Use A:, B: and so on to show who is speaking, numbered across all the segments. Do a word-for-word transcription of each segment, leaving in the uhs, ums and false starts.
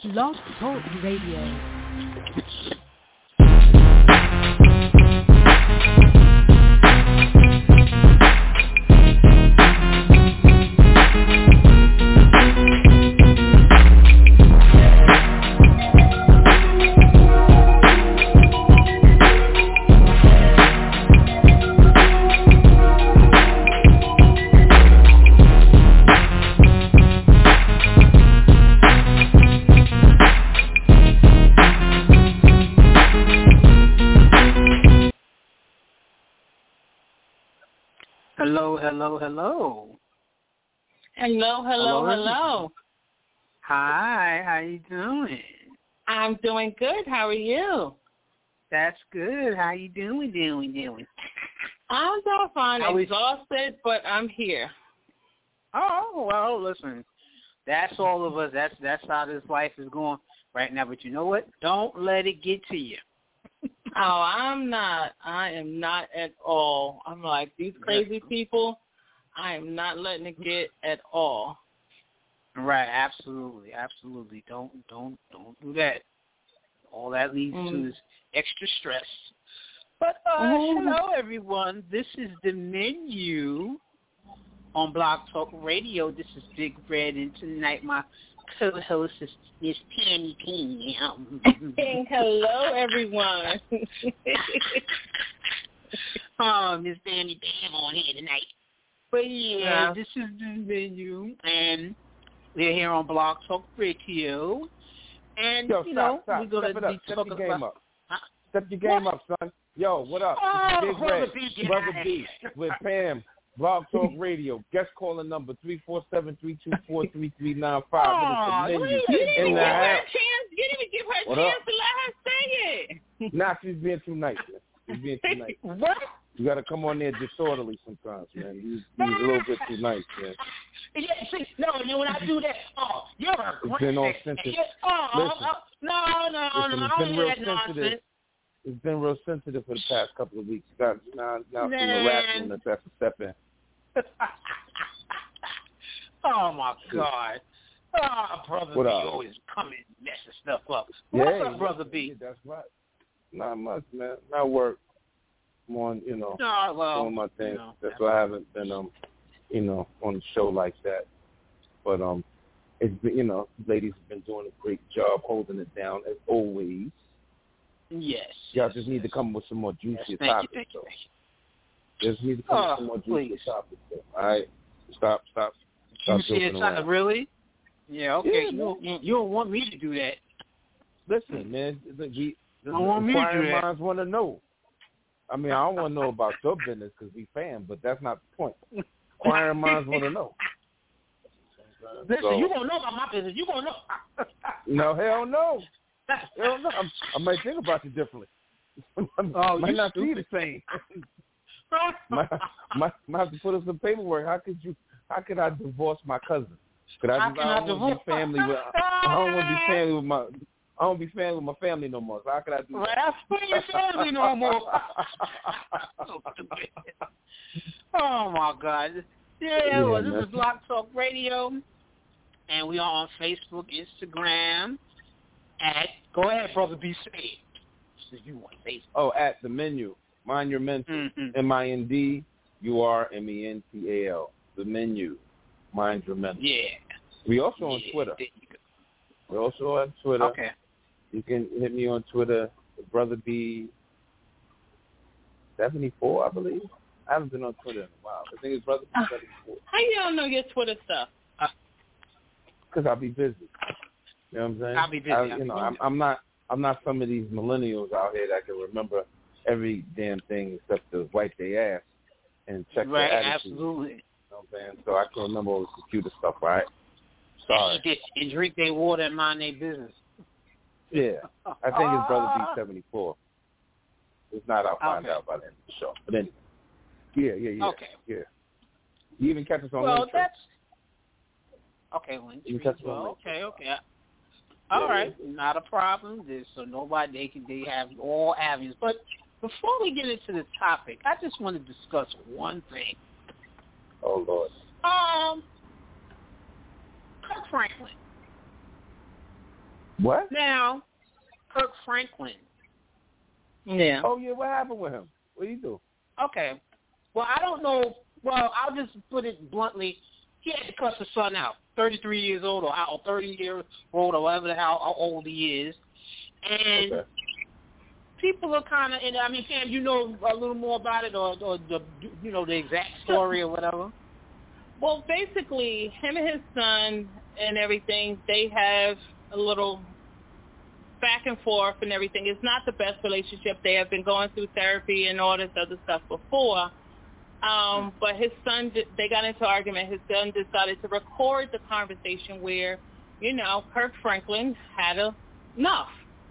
A: Blog Talk Radio.
B: Hello, hello, hello.
C: Hello, hello, hello.
B: Hi, how you doing?
C: I'm doing good. How are you?
B: That's good. How you doing, doing, doing?
C: I'm doing fine.
B: How is-
C: Exhausted, but I'm here.
B: Oh, well, listen, that's all of us. That's that's how this life is going right now. But you know what? Don't let it get to you.
C: Oh, I'm not. I am not at all. I'm like, these crazy people, I am not letting it get at all.
B: Right, absolutely, absolutely. Don't don't don't do that. All that leads mm. to is extra stress. But uh, mm. hello, everyone. This is the menu on Blog Talk Radio. This is Big Red, and tonight my co-host is Miss Tammy Pam.
C: Hello, everyone.
B: Oh, Miss Tammy Pam on here tonight. But yeah, yeah, this is the menu, and we're here on Blog Talk Radio. And,
D: Yo,
B: you
D: stop,
B: know,
D: stop.
B: we're going
D: Step
B: to
D: it
B: be
D: up. Step
B: talking
D: your game
B: about...
D: up. Huh? Step your game
B: what?
D: up, son. Yo, what up?
B: Oh,
D: Big
B: Brother
D: Red,
B: B,
D: Brother B, with Pam, Blog Talk Radio. Guest calling number three four seven, three two four, three three nine five.
B: Oh,
D: menu.
C: You didn't even
D: In
C: give
D: the
C: her a
D: house.
C: chance. You didn't even give her a
D: What
C: chance
D: up?
C: to let her say it.
D: Nah, she's being too nice, man. She's being too nice.
B: What?
D: You got to come on there disorderly sometimes, man. He's, he's a little bit too nice, man.
B: Yeah, see, no, no, when I do that, oh, you're a
D: It's been all
B: great
D: sensitive.
B: Oh,
D: Listen,
B: oh, no, no,
D: listen,
B: no,
D: it's
B: I
D: been
B: don't
D: real
B: hear that
D: sensitive.
B: nonsense.
D: It's been real sensitive for the past couple of weeks. You got now, now some
B: Man.
D: irrationalness has to step in.
B: Oh, my God. Oh, Brother
D: What
B: B
D: up?
B: always coming messing stuff up. What's
D: Yeah,
B: up, Brother B?
D: Yeah, that's right. Not much, man. Not work. I'm on, you know,
B: No, well,
D: doing my thing.
B: you know,
D: that's why I haven't been, um, you know, on the show like that. But um, it's been, you know, ladies have been doing a great job holding it down as always.
B: Yes.
D: Y'all
B: yes,
D: just need
B: yes.
D: to come with some more juicier
B: yes, thank
D: topics.
B: you, thank you,
D: though.
B: thank you.
D: Just need to come
B: Oh,
D: with some more juicier
B: please.
D: topics. Though. All right, stop, stop, stop
B: You see
D: joking
B: it,
D: around.
B: really? Yeah, okay.
D: Yeah,
B: you, don't, you don't want me to do that.
D: Listen, man, the, the, the,
B: don't want me to do
D: inquiring
B: that.
D: minds want to know. I mean, I don't want to know about your business because we fan, but that's not the point. Inquiring minds want to know.
B: Listen,
D: So,
B: you gonna know about my business. You gonna know.
D: No, hell no. Hell no. I'm, I might think about you differently.
B: Oh,
D: might
B: you
D: not see
B: stupid.
D: the same. might, might, might have to put up some paperwork. How could you? How could I divorce my cousin? Could I?
B: How
D: Just,
B: can
D: I
B: I
D: don't
B: divorce?
D: want to be family with. I don't want to be family with my. I don't be family with my family no more. So how could I do
B: Well,
D: that?
B: that's your family no more. So stupid. Oh my God. Yeah,
D: Yeah,
B: well, this
D: man.
B: is Blog Talk Radio, and we are on Facebook, Instagram. At go ahead, Brother B. Say it. So you want Facebook?
D: Oh, at the menu. Mind your mental.
B: Mm-hmm.
D: M I N D U R M E N T A L. The menu. Mind your mental.
B: Yeah.
D: We also on
B: yeah,
D: Twitter.
B: there you go.
D: We're also on Twitter.
B: Okay.
D: You can hit me on Twitter, Brother B seventy-four, I believe. I haven't been on Twitter in a while. I think it's Brother B seventy-four.
C: How you don't know your Twitter stuff?
D: Because I'll be busy. You know what I'm saying?
B: I'll be busy.
D: I,
B: I'll
D: you
B: be
D: know,
B: busy.
D: I'm, I'm not. I'm not some of these millennials out here that can remember every damn thing except to wipe their ass and check
B: Right,
D: their attitude.
B: absolutely.
D: You know what I'm saying? So I can remember all the computer stuff, right? Sorry.
B: And, and drink their water and mind their business.
D: Yeah, I think it's Brother B seventy-four. If not, I'll find
B: Okay.
D: out by the end of the show. But anyway, yeah, yeah, yeah.
B: Okay.
D: Yeah. You even catch us on
B: Well,
D: Linktree.
B: that's okay.
D: You
B: Linktree.
D: catch us on
B: Well,
D: Linktree.
B: okay, okay. All
D: Yeah,
B: right,
D: yeah.
B: not a problem. There's, so nobody they can they have all avenues. But before we get into the topic, I just want to discuss one thing.
D: Oh Lord.
B: Um, Kirk Franklin.
D: What?
B: Now, Kirk Franklin.
C: Yeah.
D: Oh, yeah, what happened with him? What did he do?
B: Okay. Well, I don't know. Well, I'll just put it bluntly. He had to cuss his son out, thirty-three years old or how, thirty years old or whatever the hell how old he is. And
D: Okay.
B: people are kind of, and I mean, Sam, you know a little more about it or, or the, you know, the exact story or whatever?
C: Well, basically, him and his son and everything, they have a little back and forth and everything. It's not the best relationship. They have been going through therapy and all this other stuff before. Um, but his son, they got into an argument. His son decided to record the conversation where, you know, Kirk Franklin had enough.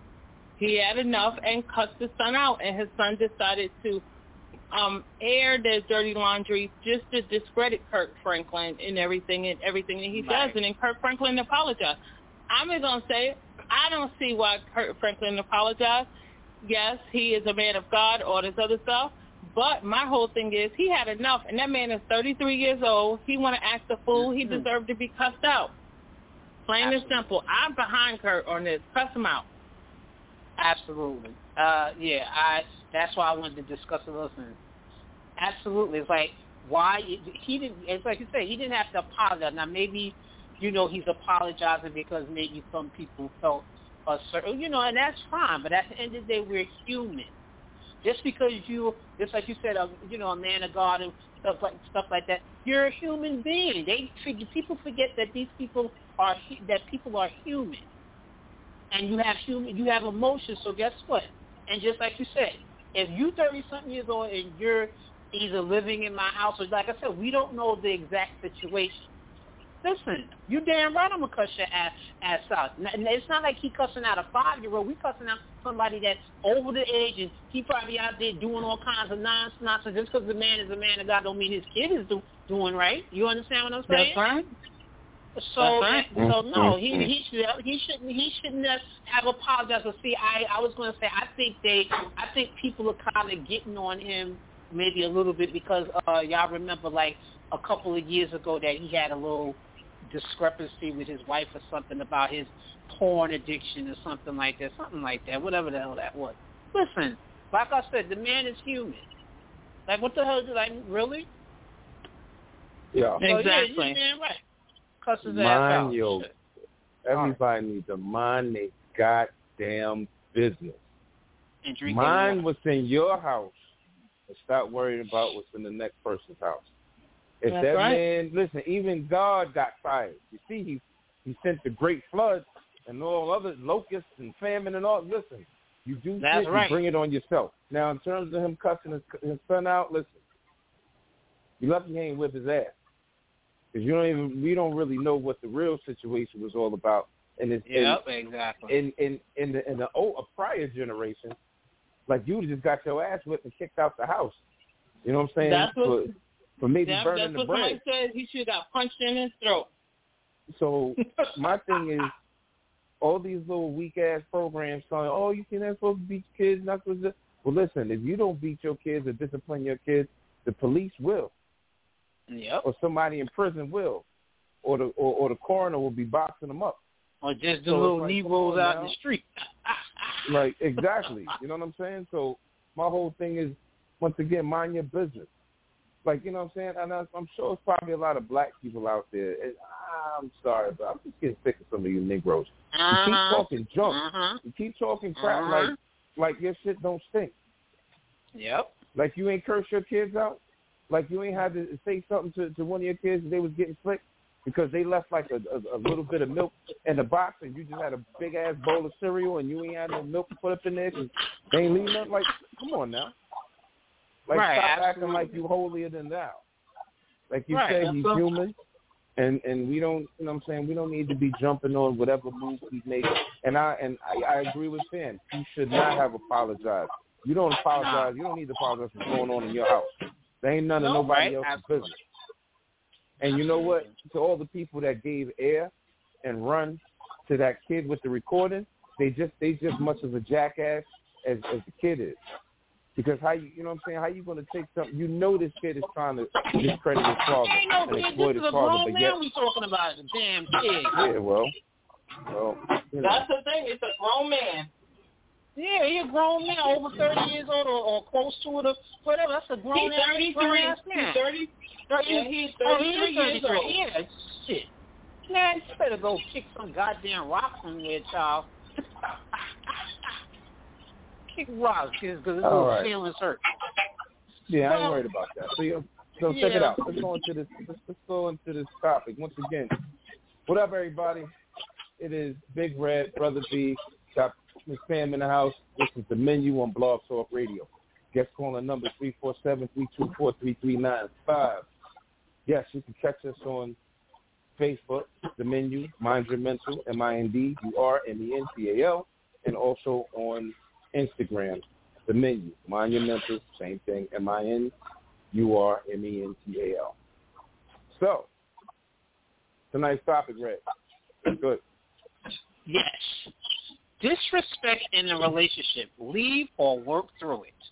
C: He had enough and cussed his son out, and his son decided to um, air their dirty laundry just to discredit Kirk Franklin and everything and everything that he
B: Right.
C: does. And then Kirk Franklin apologized. I'm just going to say it. I don't see why Kirk Franklin apologized. Yes, he is a man of God, all this other stuff. But my whole thing is he had enough, and that man is thirty-three years old. He want to act a fool. He
B: Mm-hmm.
C: deserved to be cussed out. Plain
B: Absolutely.
C: and simple. I'm behind Kirk on this. Cuss him out.
B: Absolutely. Uh, yeah, I. That's why I wanted to discuss it. Listen, absolutely. It's like why he didn't. It's like you say, he didn't have to apologize. Now maybe, you know, he's apologizing because maybe some people felt a certain, you know, and that's fine. But at the end of the day, we're human. Just because you, just like you said, uh, you know, a man of God and stuff like stuff like that, you're a human being. They figure, people forget that these people are that people are human, and you have human, you have emotions. So guess what? And just like you said, if you thirty something years old and you're either living in my house or, like I said, we don't know the exact situation. Listen, you damn right I'm going to cuss your ass, ass out. And it's not like he cussing out a five-year-old. We cussing out somebody that's over the age, and he probably out there doing all kinds of nonsense. Just because the man is a man of God don't mean his kid is do, doing right. You understand what I'm saying?
C: That's right.
B: So,
C: That's right.
B: so no, he he should he shouldn't he shouldn't have apologized. But see, I I was going to say I think they I think people are kind of getting on him maybe a little bit because uh, y'all remember like a couple of years ago that he had a little discrepancy with his wife or something about his porn addiction or something like that, something like that, whatever the hell that was. Listen, like I said, the man is human. Like, what the hell? Like, really?
D: Yeah.
B: So,
C: Exactly.
B: yeah, you're damn right. Cuss his ass
D: Mind
B: out.
D: your,
B: Shit.
D: everybody needs to mind their goddamn business.
B: And drink
D: Mind
B: water.
D: what's in your house and stop worrying about what's in the next person's house. If
C: That's
D: that
C: right.
D: man, listen, even God got fired. You see, he he sent the great flood and all other locusts and famine and all. Listen, you do
B: That's
D: shit,
B: right.
D: you bring it on yourself. Now, in terms of him cussing his, his son out, listen, you lucky he ain't whip his ass. Because you don't even, we don't really know what the real situation was all about. And it's
B: Yep,
D: in,
B: exactly.
D: in in in the in the old a prior generation, like you just got your ass whipped and kicked out the house. You know what I'm saying?
C: That's what-
D: for, for maybe
C: That,
D: burning
C: that's
D: the
C: what
D: bread.
C: somebody said. He should have got punched in his throat.
D: So my thing is, all these little weak ass programs saying, "Oh, you can not supposed to beat your kids, not supposed to." Well, listen, if you don't beat your kids or discipline your kids, the police will,
B: Yep.
D: or somebody in prison will, or the or, or the coroner will be boxing them up.
B: Or just the
D: So
B: little
D: it's like,
B: Negroes
D: come on
B: out in
D: now.
B: the street.
D: Like, exactly. You know what I'm saying? So my whole thing is, once again, mind your business. Like, you know what I'm saying? And I, I'm sure it's probably a lot of black people out there. And I'm sorry, but I'm just getting sick of some of you Negroes. You
B: Uh-huh.
D: keep talking junk.
B: Uh-huh.
D: You keep talking crap
B: Uh-huh.
D: like like your shit don't stink.
B: Yep.
D: Like you ain't curse your kids out. Like you ain't had to say something to, to one of your kids and they was getting slick because they left like a, a, a little bit of milk in the box and you just had a big ass bowl of cereal and you ain't had no milk to put up in there because they ain't leaving nothing. Like, come on now. Like,
B: Right,
D: stop
B: absolutely.
D: acting like you holier than thou. Like you
B: Right,
D: said,
B: that's
D: he's
B: what-
D: human, and and we don't, you know what I'm saying, we don't need to be jumping on whatever move he's making. And I and I, I agree with Finn. He should not have apologized. You don't apologize. You don't need to apologize for what's going on in your house. There ain't none of
B: No,
D: nobody
B: right,
D: else's
B: absolutely.
D: business. And you know what? To all the people that gave air and run to that kid with the recording, they just they just much as a jackass as, as the kid is. Because how you you know what I'm saying? How you gonna take something? You know this kid is trying to discredit his father
B: Ain't no
D: and
B: kid.
D: exploit
B: This
D: his
B: is a
D: father,
B: grown
D: but yet
B: man we talking about. The damn kid.
D: yeah, well, well, You
C: That's
D: know.
C: the thing. It's a grown man.
B: Yeah, he's a grown man, over thirty years old or, or close to it or whatever. That's a grown
C: He's thirty-three.
B: ass man.
C: He's thirty. Yeah, he's
B: Oh, he
C: thirty-three
B: is
C: years
B: thirty-three.
C: old.
B: Yeah, shit. Man, you better go kick some goddamn rocks somewhere, child. Kick rocks, because his little
D: right.
B: feelings hurt.
D: Yeah, I ain't
B: Well,
D: worried about that. So, you, so
B: yeah.
D: check it out. Let's go into this. Let's, let's go into this topic once again. What up, everybody? It is Big Red, Brother B. Got Miss Pam in the house. This is the menu on Blog Talk Radio. Guest calling number three four seven, three two four, three three nine five. Yes, you can catch us on Facebook, the menu, Mind Your Mental, M I N D U R M E N T A L, and also on Instagram, the menu, Mind Your Mental, same thing, M I N U R M E N T A L. So, tonight's topic, Red. Good.
B: Yes. Disrespect in a relationship. Leave or work through it.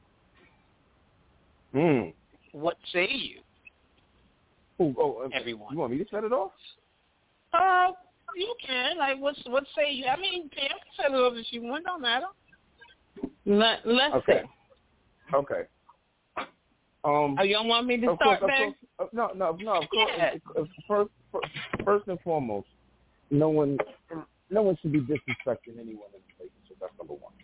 D: Mm.
B: What say you?
D: Oh, oh, uh,
B: everyone.
D: You want me to set it off?
B: Uh, you can. Like, what's what say you? I mean, Pam can set it off if she wants. Don't matter.
C: Let, let's
D: okay.
C: see.
D: Okay. Um,
C: oh, you don't want me to
D: of
C: start
D: course,
C: back?
D: Of course, uh, no, no, no. Of course,
B: Yeah.
D: uh, first, first, first and foremost, no one, no one should be disrespecting anyone in the relationship. That's number one.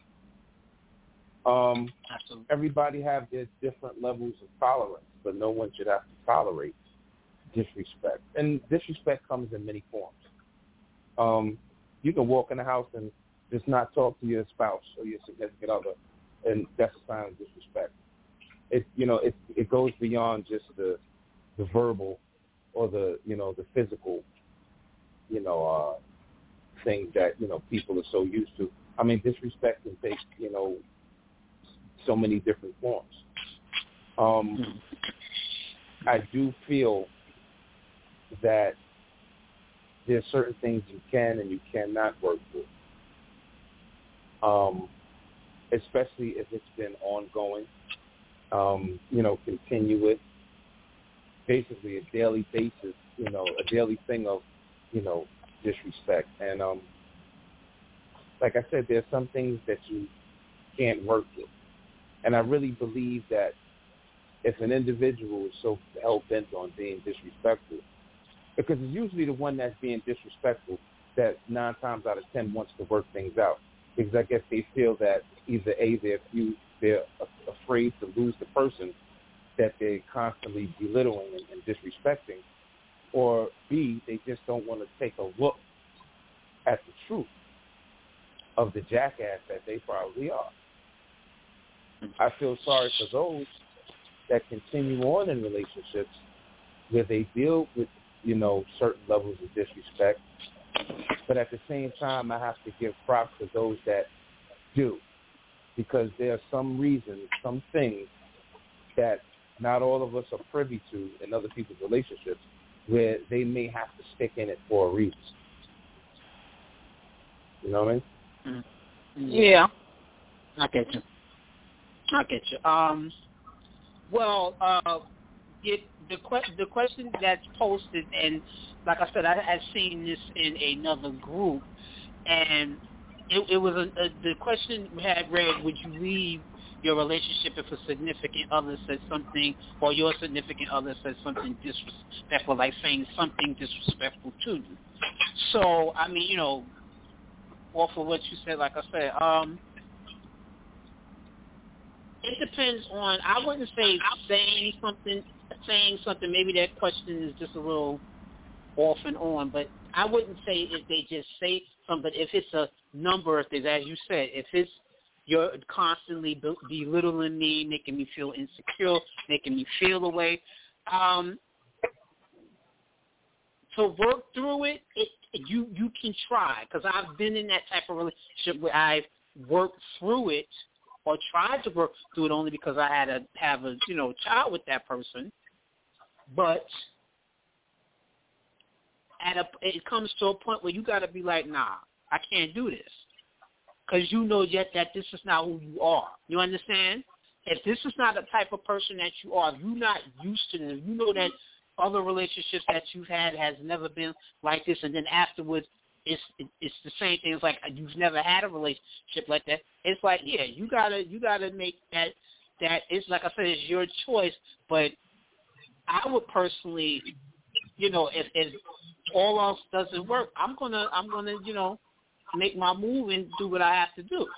D: Um,
B: Absolutely.
D: Everybody have their different levels of tolerance, but no one should have to tolerate disrespect. And disrespect comes in many forms. Um, you can walk in the house and just not talk to your spouse or your significant other, and that's a sign of disrespect. It, you know, it it goes beyond just the the verbal or the you know the physical, you know, uh, things that you know people are so used to. I mean, disrespect can take you know so many different forms. Um, I do feel that there are certain things you can and you cannot work with, um, especially if it's been ongoing, um, you know, continuous, basically a daily basis, you know, a daily thing of, you know, disrespect. And um, like I said, there are some things that you can't work with. And I really believe that if an individual is so hell-bent on being disrespectful, because it's usually the one that's being disrespectful that nine times out of ten wants to work things out. Because I guess they feel that either A, they're, few, they're afraid to lose the person that they're constantly belittling and, and disrespecting, or B, they just don't want to take a look at the truth of the jackass that they probably are. I feel sorry for those that continue on in relationships where they deal with, you know, certain levels of disrespect, but at the same time, I have to give props to those that do, because there are some reasons, some things that not all of us are privy to in other people's relationships where they may have to stick in it for a reason. You know what I mean?
B: Yeah. I get you. I get you. Um, well, uh, it, the, que- the question that's posted, and like I said, I had seen this in another group, and it, it was a, a, the question had read, would you leave your relationship if a significant other said something, or your significant other said something disrespectful, like saying something disrespectful to you? So, I mean, you know, off of what you said, like I said, um, it depends on, I wouldn't say saying something, saying something, maybe that question is just a little off and on, but I wouldn't say if they just say something, if it's a number of things, as you said, if it's you're constantly belittling me, making me feel insecure, making me feel away, um, to work through it, it you, you can try, because I've been in that type of relationship where I've worked through it, or tried to work through it only because I had to have a, you know, child with that person. But at a, it comes to a point where you got to be like, nah, I can't do this. Because you know yet that this is not who you are. You understand? If this is not the type of person that you are, if you're not used to this, you know that other relationships that you've had has never been like this, and then afterwards it's it's the same thing. It's like you've never had a relationship like that. It's like, yeah, you gotta you gotta make that that. It's like I said, it's your choice. But I would personally, you know, if, if all else doesn't work, I'm gonna I'm gonna you know make my move and do what I have to do.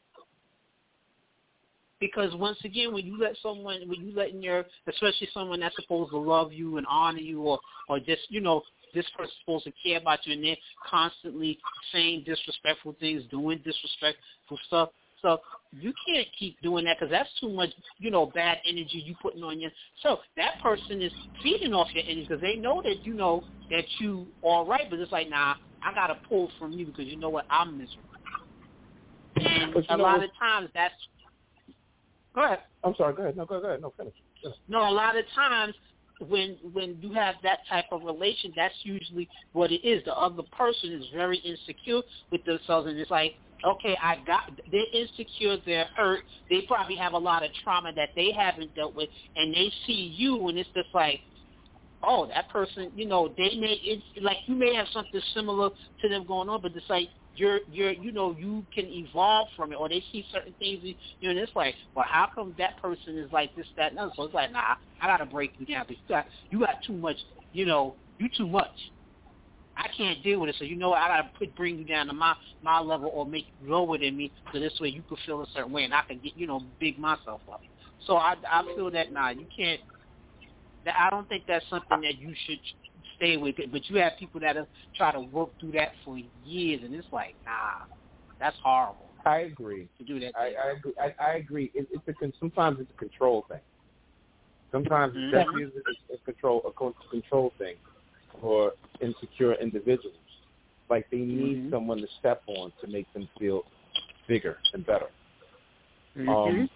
B: Because once again, when you let someone, when you letting your, especially someone that's supposed to love you and honor you, or, or just, you know, this person's supposed to care about you, and they're constantly saying disrespectful things, doing disrespectful stuff. So you can't keep doing that because that's too much, you know, bad energy you putting on you. So that person is feeding off your energy because they know that, you know, that you all right, but it's like, nah, I got to pull from you because you know what, I'm miserable. And a lot of times that's, Go ahead.
D: I'm sorry. Go ahead. No, go, go ahead. No, finish. Yes.
B: No, a lot of times when when you have that type of relation, that's usually what it is. The other person is very insecure with themselves, and it's like, okay, I got. They're insecure. They're hurt. They probably have a lot of trauma that they haven't dealt with, and they see you, and it's just like, oh, that person. You know, they may. It's like you may have something similar to them going on, but it's like. You're, you're, you know, you can evolve from it, or they see certain things, you know, and it's like, well, how come that person is like this, that, and other? So it's like, nah, I gotta break you down because you got, you got too much, you know, you too much. I can't deal with it, so you know, I gotta put, bring you down to my, my level, or make you lower than me, so this way you can feel a certain way, and I can get, you know, big myself up. So I, I feel that nah, you can't. That I don't think that's something that you should stay with it, but you have people that have try to work through that for years, and it's like, nah, that's horrible.
D: I agree.
B: To do that,
D: I, I agree. I, I agree. It, it's a sometimes it's a control thing. Sometimes mm-hmm. it definitely is a, a control a control thing for insecure individuals. Like they need mm-hmm. someone to step on to make them feel bigger and better. Mm-hmm. Um,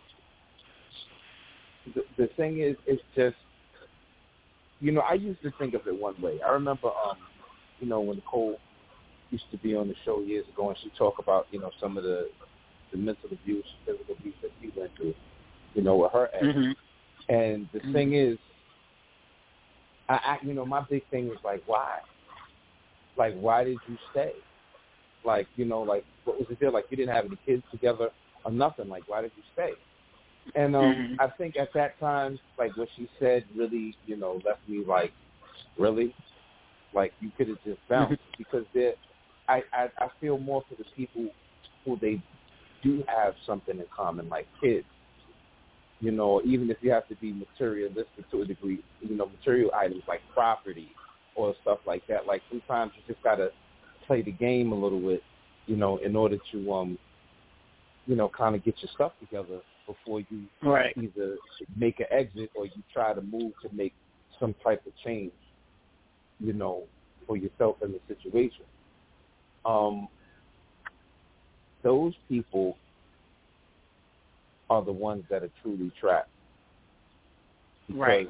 D: the, the thing is, it's just. You know, I used to think of it one way. I remember, um, you know, when Nicole used to be on the show years ago, and she talked about, you know, some of the, the mental abuse, physical abuse that she went through, you know, with her ex. Mm-hmm. And the mm-hmm. thing is, I, I, you know, my big thing was like, why? Like, why did you stay? Like, you know, like, what was the deal? Like, you didn't have any kids together or nothing. Like, why did you stay? And um, mm-hmm. I think at that time, like what she said really, you know, left me like, really? Like you could have just bounced mm-hmm. because there, I, I, I feel more for the people who they do have something in common, like kids. You know, even if you have to be materialistic to a degree, you know, material items like property or stuff like that. Like sometimes you just got to play the game a little bit, you know, in order to, um, you know, kind of get your stuff together before you
B: right.
D: either make an exit or you try to move to make some type of change, you know, for yourself in the situation. Um, those people are the ones that are truly trapped. Because
B: right.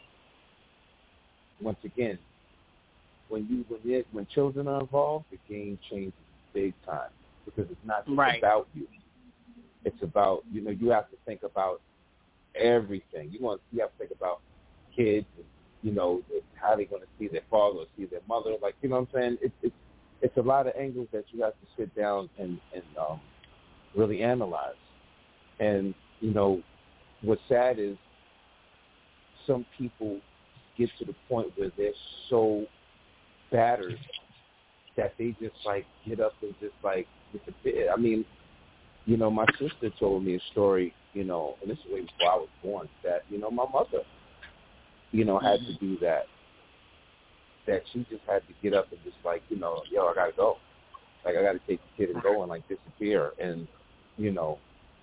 D: once again, when you when, when children are involved, the game changes big time because it's not just
B: right.
D: about you. It's about, you know, you have to think about everything. You want, you have to think about kids, and, you know, how they're going to see their father or see their mother. Like, you know what I'm saying? It's it's it's a lot of angles that you have to sit down and and um, really analyze. And you know, what's sad is some people get to the point where they're so battered that they just like get up and just like disappear. I mean. You know, my sister told me a story, you know, and this is way before I was born, that, you know, my mother, you know, had to do that. That she just had to get up and just like, you know, yo, I got to go. Like, I got to take the kid and go and, like, disappear. And, you know,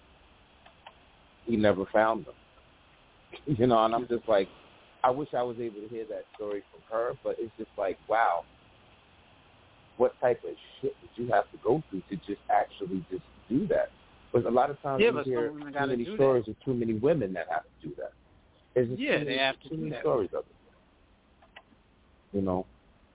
D: he never found them. You know, and I'm just like, I wish I was able to hear that story from her, but it's just like, wow, what type of shit did you have to go through to just actually just do that? But a lot of times
B: yeah,
D: you hear too many
B: stories
D: that. of too many women that have to do that. There's just
B: yeah,
D: too
B: they
D: many,
B: have to
D: too
B: do
D: many
B: that.
D: stories of it. You know,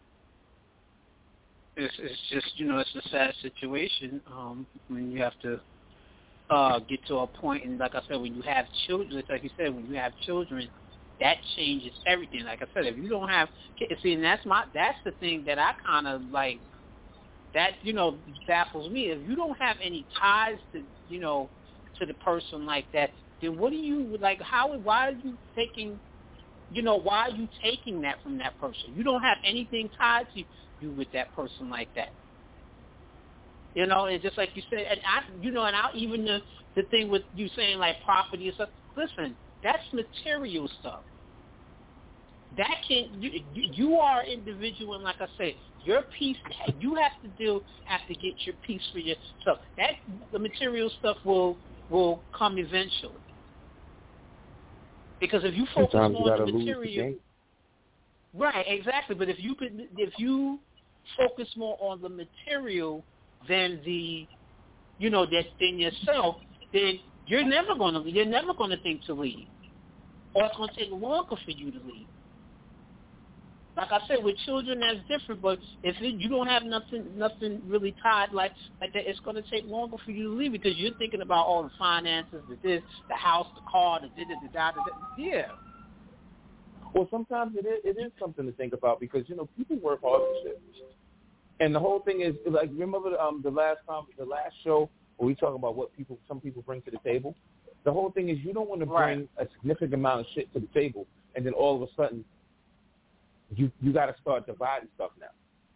B: it's it's just you know it's a sad situation um, when you have to uh, get to a point, and like I said, when you have children, like you said, when you have children, that changes everything. Like I said, if you don't have kids, see, and that's my that's the thing that I kind of like that, you know, baffles me. If you don't have any ties to, you know, to the person like that, then what are you, like, how, why are you taking, you know, why are you taking that from that person? You don't have anything tied to you with that person like that. You know, and just like you said, and I, you know, and I, even the, the thing with you saying, like, property and stuff, listen, that's material stuff. That can, you, you are an individual, and like I said, your piece, you have to do, have to get your piece for yourself. That, the material stuff will, will come eventually. Because if you focus
D: Sometimes
B: more
D: you
B: on the
D: lose
B: material,
D: the game.
B: right, exactly. But if you could, if you focus more on the material than the, you know, that than yourself, then you're never going to, you're never going to think to leave, or it's going to take longer for you to leave. Like I said, with children, that's different. But if it, you don't have nothing, nothing really tied like like that, it's going to take longer for you to leave because you're thinking about all the finances, the this, the house, the car, the da da da da da. Yeah.
D: Well, sometimes it is, it is something to think about because you know people work hard for shit, and the whole thing is like remember um, the last time, the last show where we talk about what people, some people bring to the table. The whole thing is you don't want to bring right. a significant amount of shit to the table, and then all of a sudden. You you got to start dividing stuff now,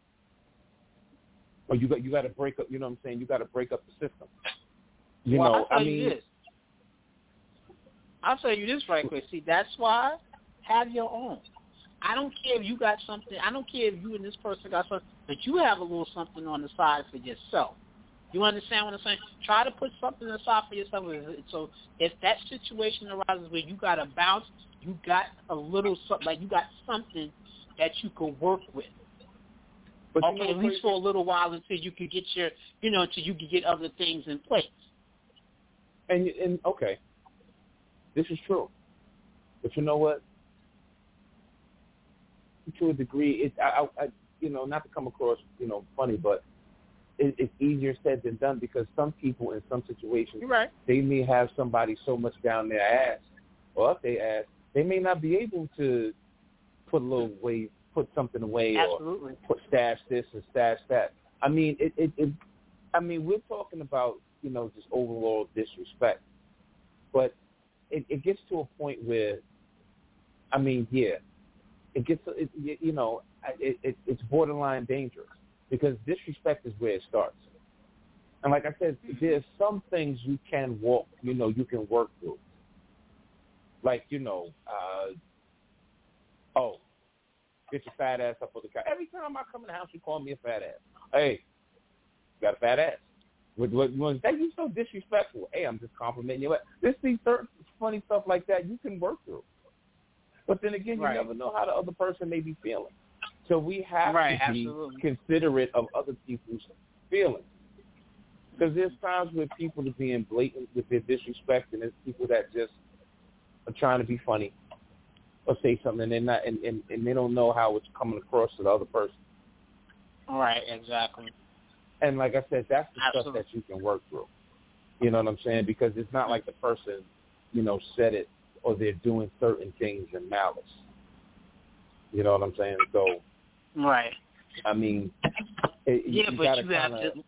D: or you got you got to break up. You know what I'm saying? You got to break up the system. You
B: well,
D: know,
B: I'll tell
D: I mean,
B: you this. I'll tell you this right quick. See, that's why have your own. I don't care if you got something. I don't care if you and this person got something, but you have a little something on the side for yourself. You understand what I'm saying? Try to put something aside for yourself. So if that situation arises where you got to bounce, you got a little something, like you got something that you can work with. But okay, at least for a little while until you can get your, you know, until you can get other things in place.
D: And and okay, this is true, but you know what? To a degree, it I, I you know not to come across you know funny, but it, it's easier said than done because some people in some situations
B: You're right.
D: they may have somebody so much down their ass or up their ass they may not be able to. Put a little way, put something away,
B: Absolutely.
D: or put stash this and stash that. I mean, it, it, it. I mean, we're talking about you know just overall disrespect, but it, it gets to a point where, I mean, yeah, it gets, it, you know, it, it, it's borderline dangerous because disrespect is where it starts. And like I said, there's some things you can walk, you know, you can work through, like you know. Uh, Oh, get your fat ass up on the couch. Every time I come in the house, you call me a fat ass. Hey, you got a fat ass. What, what, what, that you so disrespectful. Hey, I'm just complimenting you. There's these certain funny stuff like that you can work through. But then again, you
B: right.
D: never know how the other person may be feeling. So we have
B: right,
D: to be
B: absolutely.
D: considerate of other people's feelings. Because there's times where people are being blatant with their disrespect, and there's people that just are trying to be funny. Or say something, and they're not, and, and, and they don't know how it's coming across to the other person.
B: Right, exactly.
D: And like I said, that's the
B: Absolutely.
D: stuff that you can work through. You know what I'm saying? Because it's not like the person, you know, said it or they're doing certain things in malice. You know what I'm saying? So,
B: right.
D: I mean, it,
B: yeah,
D: you
B: but
D: gotta
B: you
D: kinda,
B: have to.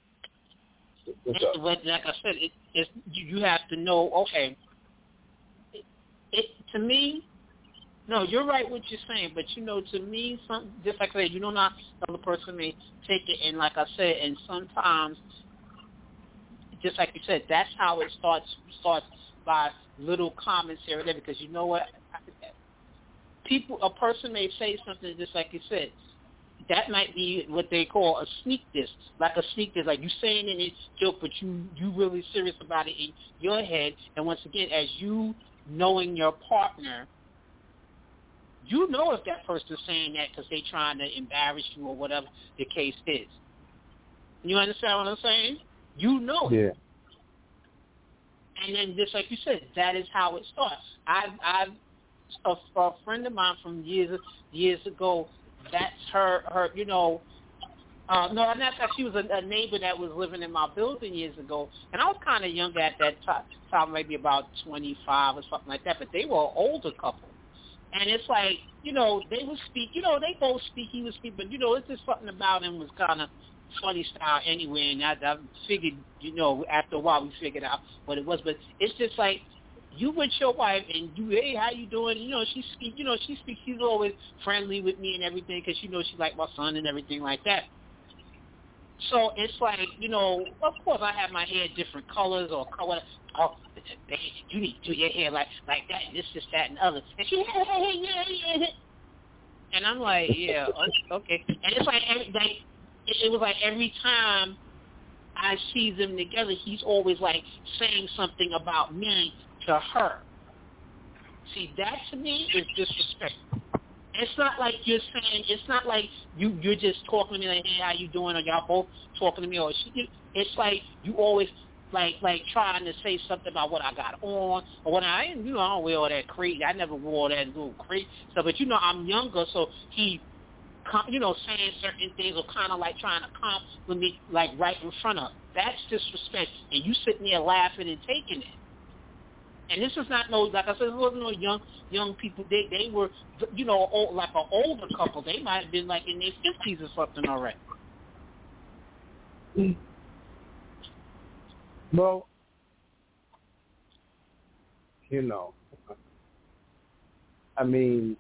D: It,
B: like I said, it, it's, you have to know. Okay, it, it to me. No, you're right what you're saying, but you know, to me, some, just like I said, you know, not the other person may take it, and like I said, and sometimes, just like you said, that's how it starts. Starts by little comments here and there, because you know what, people, a person may say something just like you said. That might be what they call a sneak diss, like a sneak diss, like you saying it in joke, but you you really serious about it in your head. And once again, as you knowing your partner. You know if that person's saying that because they're trying to embarrass you or whatever the case is. You understand what I'm saying? You know it.
D: Yeah.
B: And then just like you said, that is how it starts. I've, I've a, a friend of mine from years years ago. That's her, her. You know, uh, no, not that she was a, a neighbor that was living in my building years ago, and I was kind of young at that time, maybe about twenty-five or something like that. But they were an older couple. And it's like, you know, they would speak, you know, they both speak, he would speak, but, you know, it's just something about him was kind of funny style anyway, and I, I figured, you know, after a while we figured out what it was. But it's just like you with your wife, and you, hey, how you doing? You know, she speak, you know, she speaks. She's always friendly with me and everything because she knows she like my son and everything like that. So it's like, you know, of course I have my hair different colors or color. Oh, you need to do your hair like like that, this, this, that, and other. And she, hey, hey, yeah, yeah. And I'm like, yeah, okay. And it's like, every, like it, it was like every time I see them together, he's always like saying something about me to her. See, that to me is disrespectful. It's not like you're saying, it's not like you, you're just talking to me like, hey, how you doing? Or y'all both talking to me. Or she, it's like you always like like trying to say something about what I got on. Or what I, you know, I don't wear all that crazy. I never wore that little crazy stuff. But, you know, I'm younger, so he, you know, saying certain things or kind of like trying to compliment me like right in front of. That's disrespect. And you sitting there laughing and taking it. And this is not no, like I said, it wasn't no young young people. They they were, you know, old, like an older couple. They might have been like in their fifties or something already.
D: Well, you know, I mean,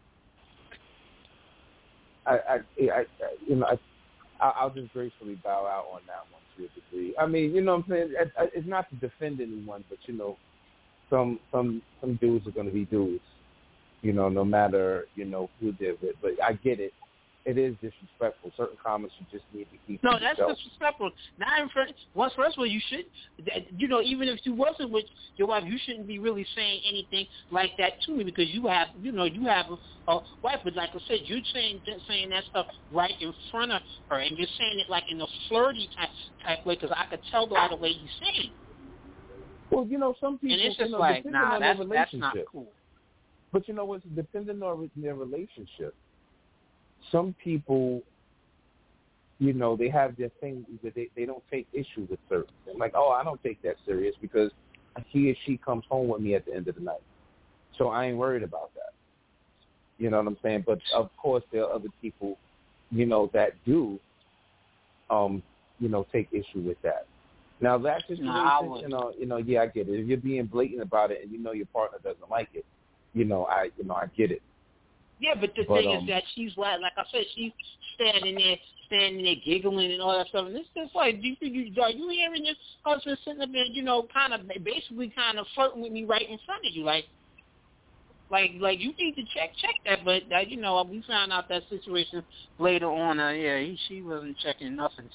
D: I, I, I you know, I, I'll just gracefully bow out on that one to a degree. I mean, you know what I'm saying? It's not to defend anyone, but, you know, Some some some dudes are going to be dudes, you know, no matter, you know, who they're with. But I get it. It is disrespectful. Certain comments you just need to keep
B: No,
D: to
B: that's
D: yourself.
B: disrespectful. Not in front. Once first of all, you should, you know, even if you wasn't with your wife, you shouldn't be really saying anything like that to me because you have, you know, you have a, a wife. But like I said, you're saying saying that stuff right in front of her, and you're saying it like in a flirty type type way because I could tell by the way you say it.
D: Well, you know, some people,
B: and it's just
D: you know,
B: like,
D: depending
B: nah,
D: on
B: that's,
D: their
B: that's
D: relationship.
B: not cool.
D: But you know what's depending on their relationship. Some people, you know, they have their thing that they, they don't take issue with certain things. Like, oh, I don't take that serious because he or she comes home with me at the end of the night. So I ain't worried about that. You know what I'm saying? But, of course, there are other people, you know, that do, um, you know, take issue with that. Now, that situation,
B: no,
D: you know, you know, yeah, I get it. If you're being blatant about it and you know your partner doesn't like it, you know, I, you know, I get it.
B: Yeah, but the
D: but,
B: thing
D: um,
B: is that she's like, like I said, she's standing there, standing there, giggling and all that stuff. And it's just like, do you, you, are you hearing your husband sitting up there, you know, kind of, basically, kind of flirting with me right in front of you, like, like, like you need to check, check that. But uh, you know, we found out that situation later on. Uh, yeah, he, she wasn't checking nothing.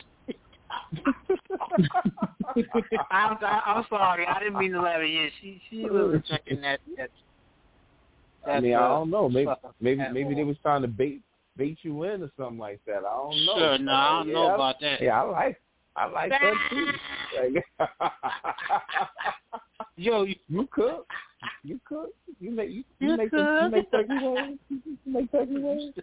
B: I'm, I'm sorry, I didn't mean to laugh. Yeah, she she wasn't checking that. that
D: I mean,
B: uh,
D: I don't know. Maybe maybe maybe
B: all.
D: they was trying to bait bait you in or something like that. I don't know.
B: Sure, no,
D: uh,
B: I don't
D: yeah,
B: know
D: I,
B: about that.
D: Yeah, I like I like that too. Like,
B: Yo, you,
D: you cook, you cook, you make you, you,
B: you
D: make
B: cook.
D: you make turkey wings, you make turkey wings.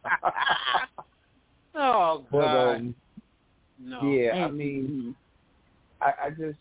B: Oh God.
D: But um,
B: no.
D: yeah,
B: mm-hmm.
D: I mean, I, I just.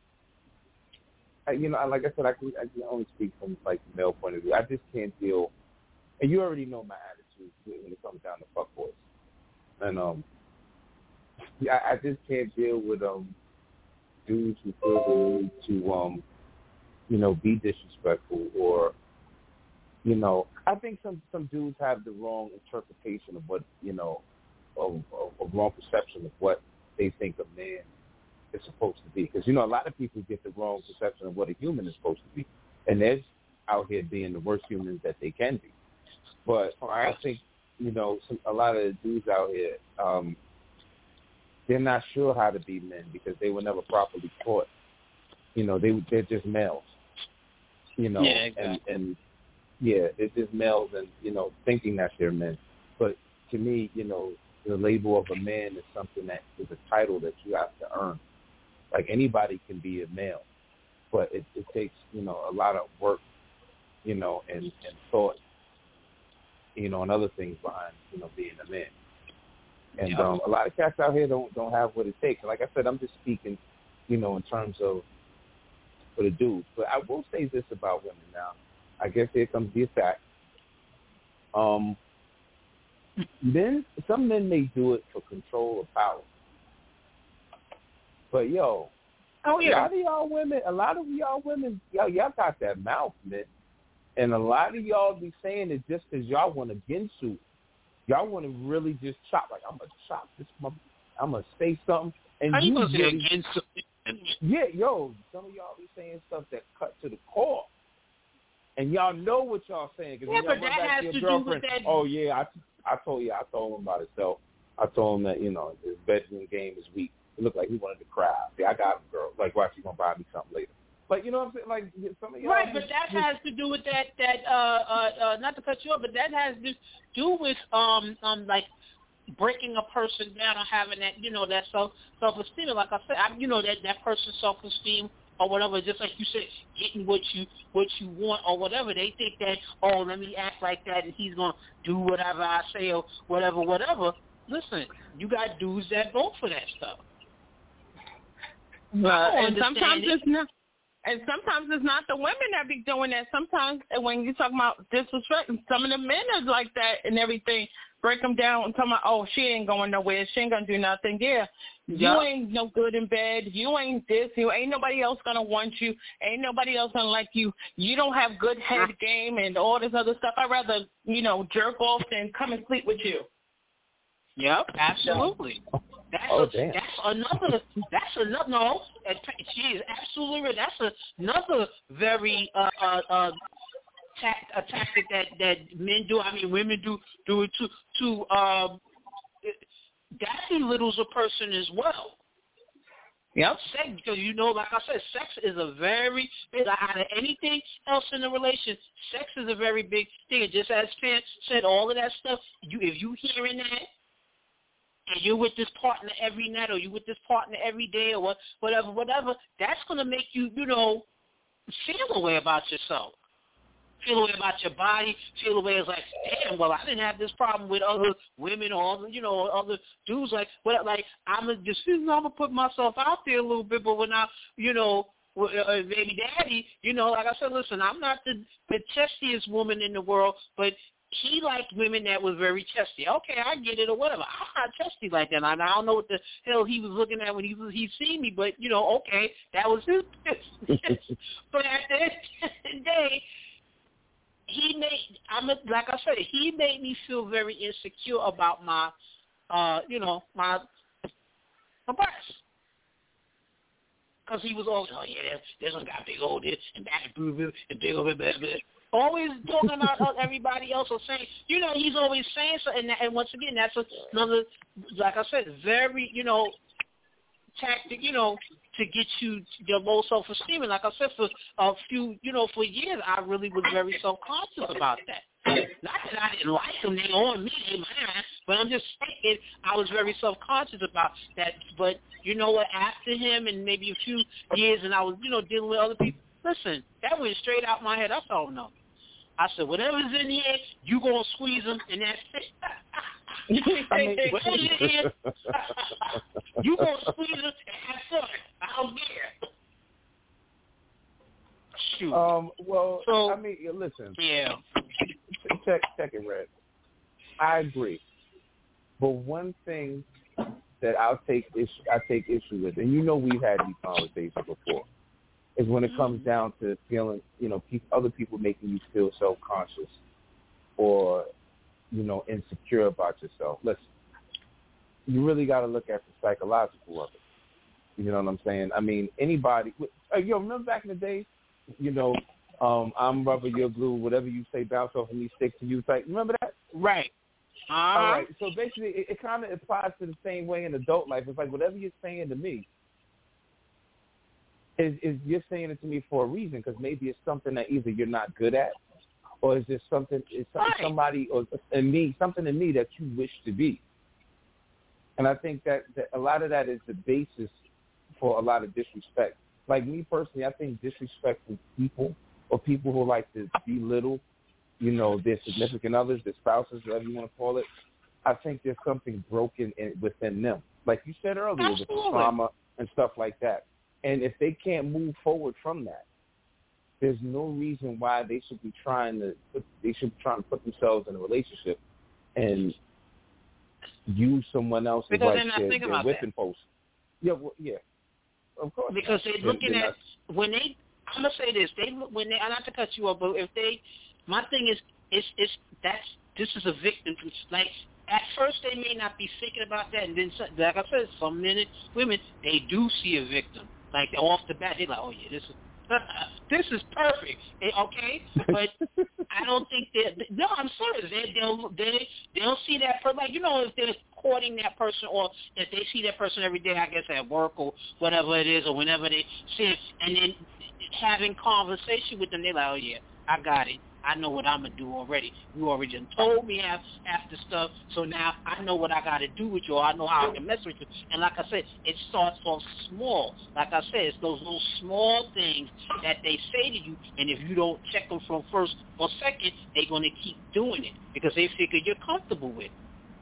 D: I, you know, like I said, I can, I can only speak from like the male point of view. I just can't deal, and you already know my attitude when it comes down to fuckboys, and um, yeah, I, I just can't deal with um dudes who feel the need to um, you know, be disrespectful or, you know, I think some some dudes have the wrong interpretation of what, you know, of, of, of wrong perception of what they think a man is supposed to be. Because, you know, a lot of people get the wrong perception of what a human is supposed to be. And they're out here being the worst humans that they can be. But I think, you know, some, a lot of the dudes out here, um, they're not sure how to be men because they were never properly taught. You know, they, they're just males. You know,
B: yeah, exactly.
D: and, and, yeah, they're just males and, you know, thinking that they're men. But to me, you know, the label of a man is something that is a title that you have to earn. Like anybody can be a male, but it, it takes, you know, a lot of work, you know, and, and thought, you know, and other things behind, you know, being a man. And
B: yep.
D: um, a lot of cats out here don't don't have what it takes. And like I said, I'm just speaking, you know, in terms of for the dudes. But I will say this about women now. I guess here comes the attack. Um, men, some men may do it for control or power. But yo,
C: oh yeah,
D: a lot of y'all women, a lot of y'all women, y'all, y'all got that mouth, man. And a lot of y'all be saying it just because y'all want to Ginsu. Y'all want to really just chop. Like, I'm going to chop this, I'm going to say something. And
B: How you
D: you
B: going to say
D: really,
B: Ginsu?
D: Yeah, yo, some of y'all be saying stuff that cut to the core. And y'all know what y'all saying. Cause
C: yeah,
D: y'all
C: but
D: run
C: that
D: back
C: has
D: to your
C: to
D: girlfriend,
C: do with that.
D: Oh, yeah, I, I told you, I told him about it. So I told him that, you know, his bedroom game is weak. It looked like he wanted to cry. See, I got him, girl. Like, why she going to buy me something later? But you know what I'm saying? Like, some of y'all...
C: Right, but that has to do with that, that uh, uh, uh, not to cut you off, but that has to do with, um, um, like, breaking a person down or having that, you know, that self, self-esteem. Like I said, I, you know, that, that person's self-esteem or whatever, just like you said, getting what you what you want or whatever. They think that, oh, let me act like that and he's going to do whatever I say or whatever, whatever. Listen, you got dudes that vote for that stuff.
E: Well, and sometimes
C: it.
E: it's not. And sometimes it's not the women that be doing that. Sometimes when you talk about disrespect, some of the men are like that and everything. Break them down and tell them, oh, she ain't going nowhere. She ain't going to do nothing. Yeah,
C: yeah.
E: You ain't no good in bed. You ain't this. You ain't nobody else going to want you. Ain't nobody else going to like you. You don't have good head game and all this other stuff. I'd rather, you know, jerk off than come and sleep with you.
B: Yep, absolutely. That's
D: oh,
B: a,
D: damn.
B: that's another. That's another. No, she is absolutely right. That's another very uh, uh, uh, tact, a tactic that, that men do. I mean, women do do it too. To um, that belittles a person as well.
C: Yep.
B: Sex, because you know, like I said, sex is a very big. Out of anything else in a relation, sex is a very big thing. Just as Pam said, all of that stuff. You, if you hearing that. And you're with this partner every night, or you're with this partner every day, or what, whatever, whatever, that's going to make you, you know, feel a way about yourself. Feel a way about your body. Feel a way as like, damn, well, I didn't have this problem with other women or other, you know, other dudes. Like, what, like I'm gonna just, I'm gonna put myself out there a little bit, but when I, you know, uh, baby daddy, you know, like I said, listen, I'm not the the chestiest woman in the world, but he liked women that was very chesty. Okay, I get it or whatever. I'm not chesty like that. I, I don't know what the hell he was looking at when he was he seen me, but you know, okay, that was his business. But at the end of the day, he made I'm a, like I said, he made me feel very insecure about my, uh, you know, my my breasts. Because he was always, oh yeah, this one got big old this and that and big old blah, blah. Always talking about everybody else or saying, you know, he's always saying something. And once again, that's another, like I said, very, you know, tactic, you know, to get you your low self-esteem. And like I said, for a few, you know, for years, I really was very self-conscious about that. Not that I didn't like them, they on me, they mine, but I'm just saying I was very self-conscious about that. But you know what, after him and maybe a few years and I was, you know, dealing with other people, listen, that went straight out my head. I said, oh, no. I said, whatever's in here, you going to squeeze them, and that's it. I mean, whatever's in here, you going to squeeze them and have fun. I don't care. Shoot.
D: Um, well,
B: so,
D: I mean, listen.
B: Yeah.
D: Check, check it, Red. I agree. But one thing that I'll take issue, I take issue with, and you know we've had these conversations before, is when it comes down to feeling, you know, pe- other people making you feel self-conscious or, you know, insecure about yourself. Listen, you really got to look at the psychological of it. You know what I'm saying? I mean, anybody, uh, yo, remember back in the day, you know, um, I'm rubber, you're glue, whatever you say, bounce off of me, stick to you. Like, remember that?
B: Right. Uh-huh.
D: All right. So basically, it, it kind of applies to the same way in adult life. It's like whatever you're saying to me, is, is you're saying it to me for a reason, because maybe it's something that either you're not good at, or is there something, is something
B: right.
D: somebody or in me, something in me that you wish to be. And I think that, that a lot of that is the basis for a lot of disrespect. Like me personally, I think disrespectful people or people who like to belittle, you know, their significant others, their spouses, whatever you want to call it, I think there's something broken in, within them. Like you said earlier, with the trauma and stuff like that. And if they can't move forward from that, there's no reason why they should be trying to put, they should be trying to put themselves in a relationship and use someone else as like their, their whipping post. Yeah, well, yeah. of course.
B: Because they're looking
D: they're
B: at
D: not.
B: when they. I'm gonna say this. They look when they. Not to cut you off, but if they, my thing is, it's it's that's this is a victim. Like at first they may not be thinking about that, and then like I said, some men, women, they do see a victim. Like off the bat, they're like, oh yeah, this is. This is perfect, okay? But I don't think that. No, I'm serious. They they'll they they'll see that person. Like you know, if they're courting that person, or if they see that person every day, I guess at work or whatever it is, or whenever they see it, and then having conversation with them, they're like, oh yeah, I got it. I know what I'm going to do already. You already done told me half, half the stuff, so now I know what I got to do with you, or I know how I can mess with you. And like I said, it starts off small. Like I said, it's those little small things that they say to you, and if you don't check them from first or second, they're going to keep doing it because they figure you're comfortable with it.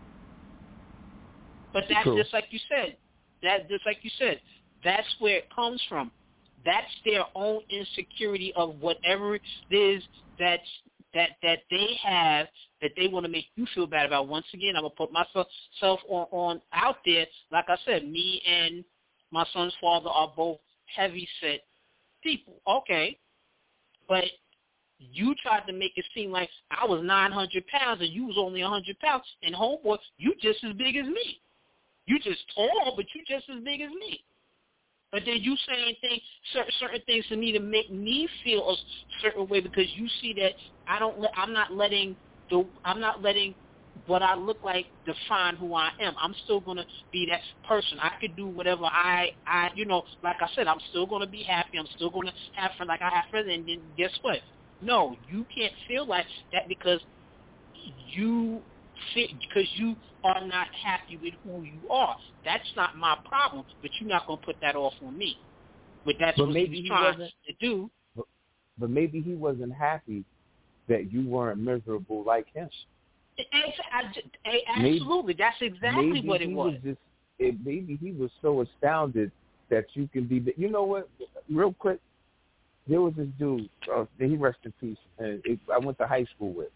B: But that's
D: True.
B: just like you said. That just like you said, that's where it comes from. That's their own insecurity of whatever it is that's, that that they have that they want to make you feel bad about. Once again, I'm going to put myself on, on out there. Like I said, me and my son's father are both heavy-set people. Okay. But you tried to make it seem like I was nine hundred pounds and you was only one hundred pounds. And homeboy, you just as big as me. You just tall, but you just as big as me. But then you saying things, certain, certain things to me to make me feel a certain way because you see that I don't, I'm not letting the, I'm not letting what I look like define who I am. I'm still gonna be that person. I could do whatever I, I, you know, like I said, I'm still gonna be happy. I'm still gonna have friends like I have friends. And then guess what? No, you can't feel like that because you. Because you are not happy with who you are. That's not my problem, but you're not going to put that off on me. But that's
D: but
B: what
D: maybe
B: he's
D: he
B: trying
D: wasn't,
B: to do.
D: But, but maybe he wasn't happy that you weren't miserable like him.
B: Absolutely.
D: Maybe,
B: that's exactly
D: maybe
B: what it
D: he
B: was.
D: was just, it, maybe he was so astounded that you can be, you know what, real quick, there was this dude, uh, he rest in peace, and it, I went to high school with.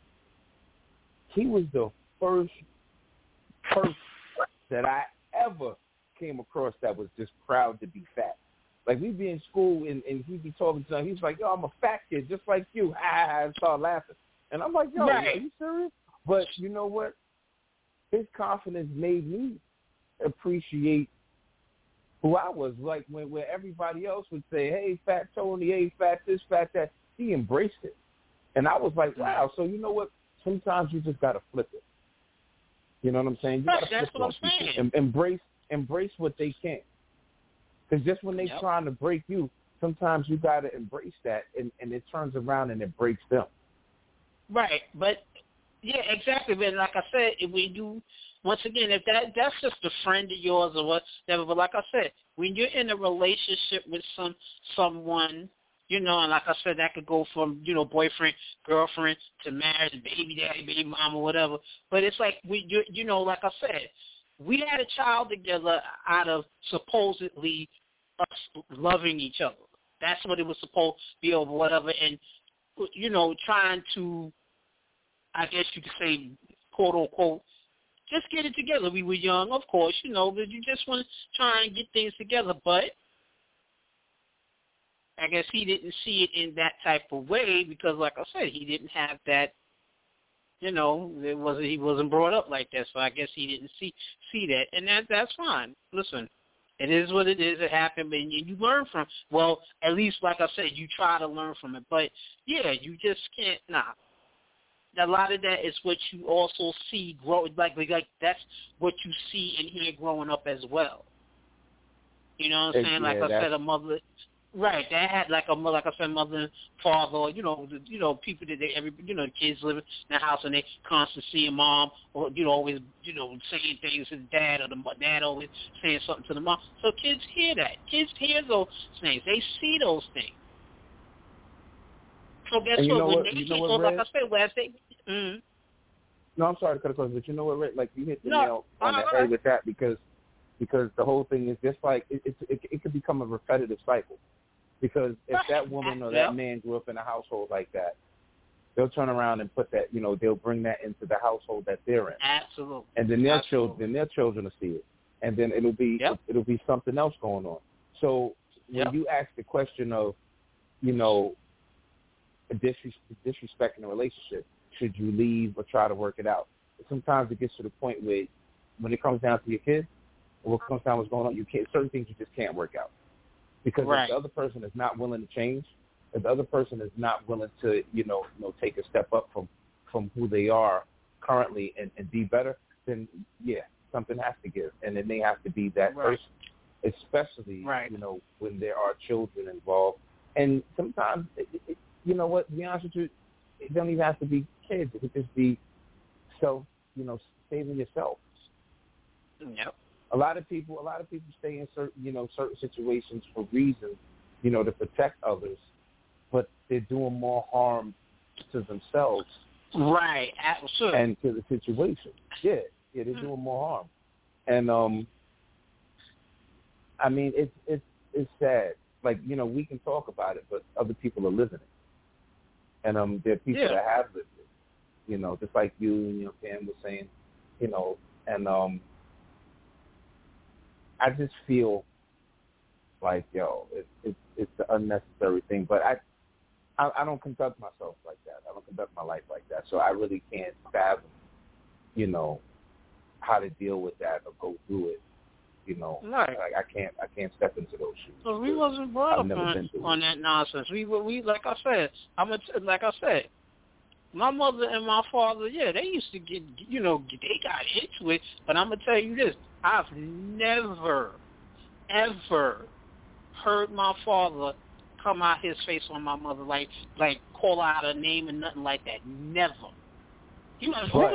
D: He was the first person that I ever came across that was just proud to be fat. Like, we'd be in school, and, and he'd be talking to him. He's like, yo, I'm a fat kid, just like you. I start laughing. And I'm like, yo,
B: right.
D: Are you serious? But you know what? His confidence made me appreciate who I was. Like, when where everybody else would say, hey, fat Tony, hey, fat this, fat that, he embraced it. And I was like, wow. So you know what? Sometimes you just got to flip it. You know what I'm saying? You
B: right,
D: got to flip
B: that's what I'm
D: people.
B: saying.
D: Em- embrace, embrace what they can. Because just when they're
B: yep.
D: trying to break you, sometimes you got to embrace that, and, and it turns around and it breaks them.
B: Right, but yeah, exactly. But like I said, if we do, once again, if that that's just a friend of yours or whatever. But like I said, when you're in a relationship with some someone. You know, and like I said, that could go from, you know, boyfriend, girlfriend to marriage, baby daddy, baby mama, whatever. But it's like, we, you, you know, like I said, we had a child together out of supposedly us loving each other. That's what it was supposed to be or whatever. And, you know, trying to, I guess you could say, quote, unquote, just get it together. We were young, of course, you know, but you just want to try and get things together. But I guess he didn't see it in that type of way because, like I said, he didn't have that. You know, it wasn't he wasn't brought up like that, so I guess he didn't see see that, and that that's fine. Listen, it is what it is. It happened, and you, you learn from. Well, at least, like I said, you try to learn from it. But yeah, you just can't. Nah, a lot of that is what you also see grow. Like like that's what you see and hear growing up as well. You know what I'm saying?
D: Yeah,
B: like I said, a mother. Right, they had like a like I said, mother and father, or, you know, the, you know, people that they every you know, the kids live in the house and they constantly seeing mom, or you know, always you know saying things to the dad, or the dad always saying something to the mom. So kids hear that. Kids hear those things. They see those things. So guess
D: and you
B: what?
D: know
B: When
D: what?
B: they
D: You know
B: get
D: what,
B: so, like
D: Red?
B: I said, last day. Mm,
D: no, I'm sorry to cut across, but you know what, Red? Like you hit the
B: no,
D: nail on the head with that because because the whole thing is just like it it, it, it could become a repetitive cycle. Because if that woman or that
B: yep.
D: man grew up in a household like that, they'll turn around and put that, you know, they'll bring that into the household that they're in.
B: Absolutely.
D: And then their
B: Absolutely.
D: children, then their children will see it, and then it'll be
B: yep.
D: it'll be something else going on. So when
B: yep.
D: you ask the question of, you know, disres- disrespecting a relationship, should you leave or try to work it out? Sometimes it gets to the point where, when it comes down to your kids, or what comes down to what's going on, you can't. Certain things you just can't work out because
B: right.
D: if the other person is not willing to change, if the other person is not willing to, you know, you know, take a step up from from who they are currently and, and be better, then yeah, something has to give, and it may have to be that
B: right.
D: person, especially
B: right.
D: you know when there are children involved. And sometimes, it, it, you know what? To be honest with you, it don't even have to be kids. It could just be self, you know, saving yourself.
B: Yep.
D: A lot of people, a lot of people stay in certain, you know, certain situations for reasons, you know, to protect others, but they're doing more harm to themselves,
B: right, absolutely,
D: and to the situation. Yeah, yeah, they're doing more harm, and um, I mean, it's it's it's sad. Like, you know, we can talk about it, but other people are living it, and um, there are people
B: yeah.
D: that have lived it, you know, just like you and your family was saying, you know, and um. I just feel like, yo, it, it, it's an unnecessary thing. But I, I, I don't conduct myself like that. I don't conduct my life like that. So I really can't fathom, you know, how to deal with that or go through it. You know,
B: right.
D: like I can't, I can't step into those shoes.
B: So we wasn't brought
D: I've
B: up on, on that nonsense. We were, we like I said, I'm a, like I said, my mother and my father, yeah, they used to get, you know, they got into it. But I'm gonna tell you this. I've never, ever heard my father come out his face on my mother, like like call out her name and nothing like that. Never. He was
D: but,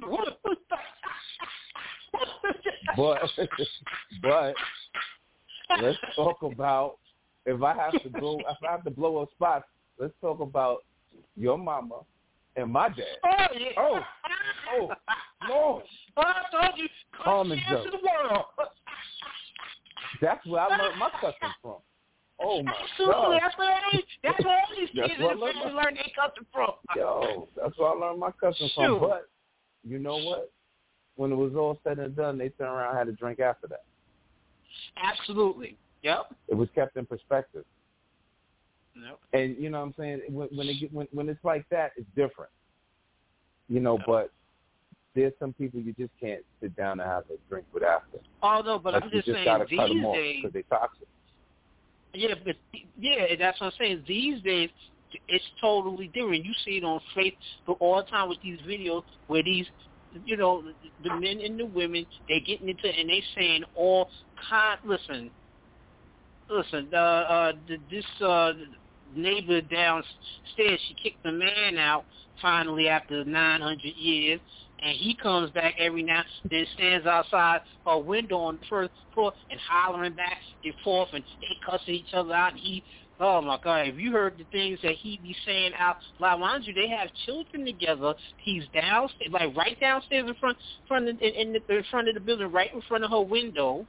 D: but, but let's talk about, if I have to go, if I have to blow up spots, let's talk about your mama and my dad.
B: Oh, yeah.
D: Oh, oh, Lord.
B: Oh, I told you,
D: Calm and
B: chance in the world.
D: That's where I learned my cussing from. Oh, my
B: Absolutely.
D: God.
B: That's where all these, that's where all these
D: That's
B: kids
D: where
B: in the
D: I learned
B: family
D: my-
B: learn their cussing from.
D: Yo, that's where I learned my cussing
B: Shoot.
D: from. But you know what? When it was all said and done, they turned around and had a drink after that.
B: Absolutely. Yep.
D: It was kept in perspective.
B: Yep.
D: And you know what I'm saying? When when, it get, when when it's like that, it's different. You know,
B: Yep.
D: but there's some people you just can't sit down and have a drink with after.
B: Oh, no, but
D: like
B: I'm
D: you
B: just,
D: just
B: saying
D: gotta
B: these
D: cut them off
B: days.
D: because they're toxic.
B: Yeah, but yeah, that's what I'm saying. These days, it's totally different. You see it on Facebook all the time with these videos where these, you know, the men and the women, they're getting into it and they saying all kind. Listen, listen. Uh, uh, this uh, neighbor downstairs, she kicked the man out finally after nine hundred years. And he comes back every now and then, stands outside her window on the first floor and hollering back and forth, and they cussing each other out. And he, oh my God, have you heard the things that he be saying out loud? Mind you, they have children together. He's downstairs, like right downstairs in front, front of, in, in, the, in front of the building, right in front of her window,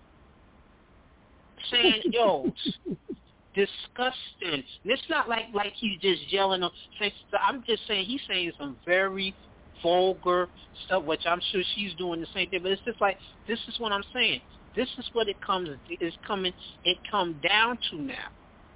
B: saying, "Yo." Disgusting. And it's not like like he's just yelling. Or saying, I'm just saying he's saying some very vulgar stuff, which I'm sure she's doing the same thing. But it's just like, this is what I'm saying. This is what it comes is coming. It come down to now.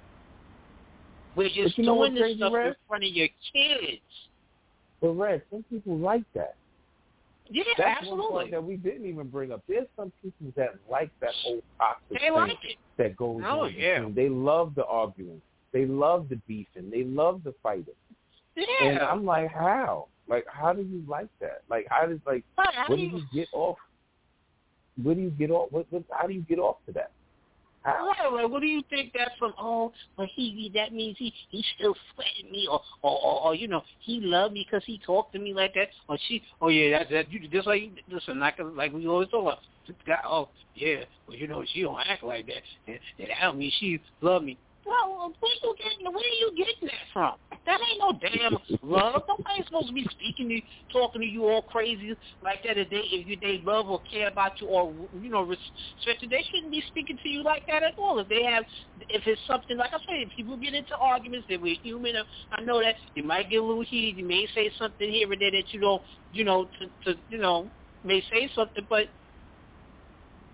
B: We're just
D: you know
B: doing this
D: crazy,
B: stuff
D: Red?
B: in front of your kids.
D: But Red, some people like that.
B: Yeah,
D: That's
B: absolutely.
D: one point that we didn't even bring up. There's some people that like that whole toxic
B: They
D: thing
B: like it.
D: that goes
B: Oh,
D: on.
B: yeah.
D: They love the arguing. They love the beefing. They love the fighting.
B: Yeah.
D: And I'm like, how? Like, how do you like that? Like, how does like,
B: How
D: what
B: do
D: do
B: you-
D: you get off? What do you get off? What, what? How do you get off to that? How?
B: Yeah, like, what do you think that's from? Oh, but he, that means he, he's still sweating me, or, or, or, or you know, he loved me because he talked to me like that, or she, oh yeah, that, that, you just like, listen, like, like we always talk about, oh yeah, well, you know, she don't act like that, and, and that don't mean she love me. Well, where you getting, where are you getting that from? That ain't no damn love. Nobody's supposed to be speaking to you, talking to you all crazy like that if they, if you, they love or care about you or, you know, respect you. They shouldn't be speaking to you like that at all. If they have, if it's something, like I said, if people get into arguments, that we're human. I know that you might get a little heated. You may say something here and there that you don't, you know, to, to you know, may say something, but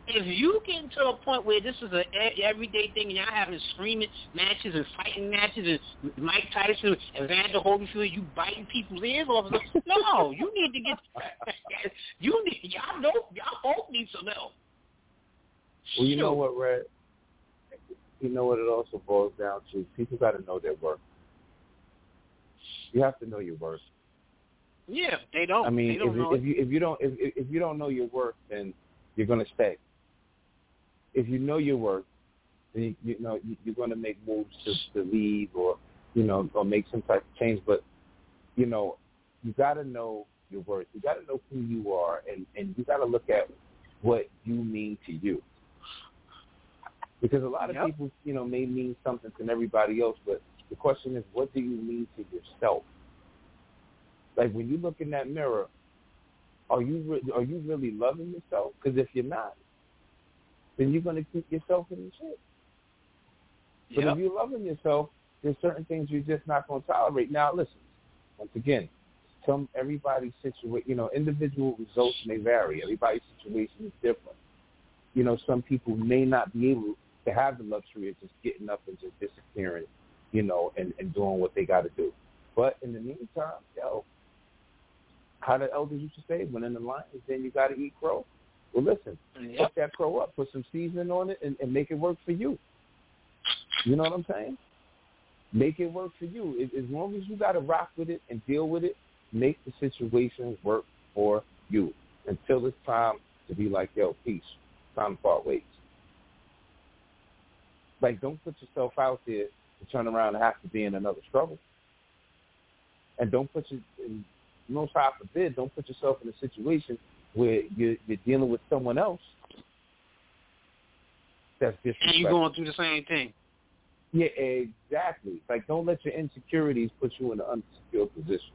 B: if you get to a point where this is an everyday thing and y'all having screaming matches and fighting matches and Mike Tyson and Vander Holyfield, you biting people's ears off, no, you need to get, you need, y'all know, y'all both need some help.
D: Well, you know what, Red? You know what it also boils down to? People got to know their worth. You have to know your worth.
B: Yeah, they don't.
D: I mean,
B: they don't
D: if,
B: know
D: if you if you don't if if you don't know your worth, then you're gonna stay. If you know your worth, then you, you know you, you're gonna make moves to, to leave or you know or make some type of change. But you know, you got to know your worth. You got to know who you are, and and you got to look at what you mean to you. Because a lot of
B: yep. people,
D: you know, may mean something to everybody else, but the question is, what do you mean to yourself? Like when you look in that mirror, are you re- are you really loving yourself? Because if you're not, then you're going to keep yourself in the shit. But
B: yep.
D: if you're loving yourself, there's certain things you're just not going to tolerate. Now, listen, once again, some everybody's situation, you know, individual results may vary. Everybody's situation is different. You know, some people may not be able to have the luxury of just getting up and just disappearing, you know, and, and doing what they got to do. But in the meantime, yo, how the elders used to say, when in the line, then you got to eat crow. Well, listen,
B: yep.
D: cook that crow up, put some seasoning on it, and, and make it work for you. You know what I'm saying? Make it work for you. As, as long as you got to rock with it and deal with it, make the situation work for you until it's time to be like, yo, peace, time to part ways. Like, don't put yourself out there to turn around and have to be in another struggle. And don't put your, most high forbid, don't put yourself in a situation where you're, you're dealing with someone else that's disrespectful.
B: And you're going through the same thing.
D: Yeah, exactly. Like, don't let your insecurities put you in an unsecure position.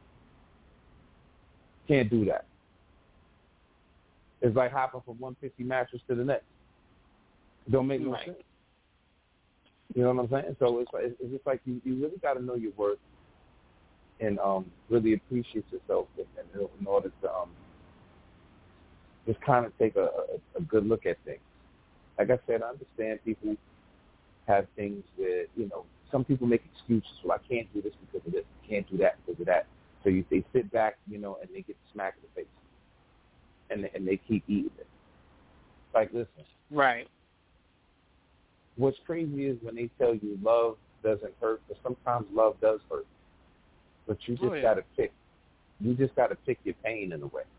D: Can't do that. It's like hopping from one fifty mattress to the next. It don't make no
B: right.
D: sense. You know what I'm saying? So it's like, it's just like you, you really got to know your worth and um, really appreciate yourself in, in order to um, just kind of take a, a, a good look at things. Like I said, I understand people have things where, you know, some people make excuses. Well, I can't do this because of this. I can't do that because of that. So you, they sit back, you know, and they get smacked in the face. And, and they keep eating it. Like, listen.
B: Right.
D: What's crazy is when they tell you love doesn't hurt, but sometimes love does hurt. But you just oh, yeah. got to pick. You just got to pick your pain in a way.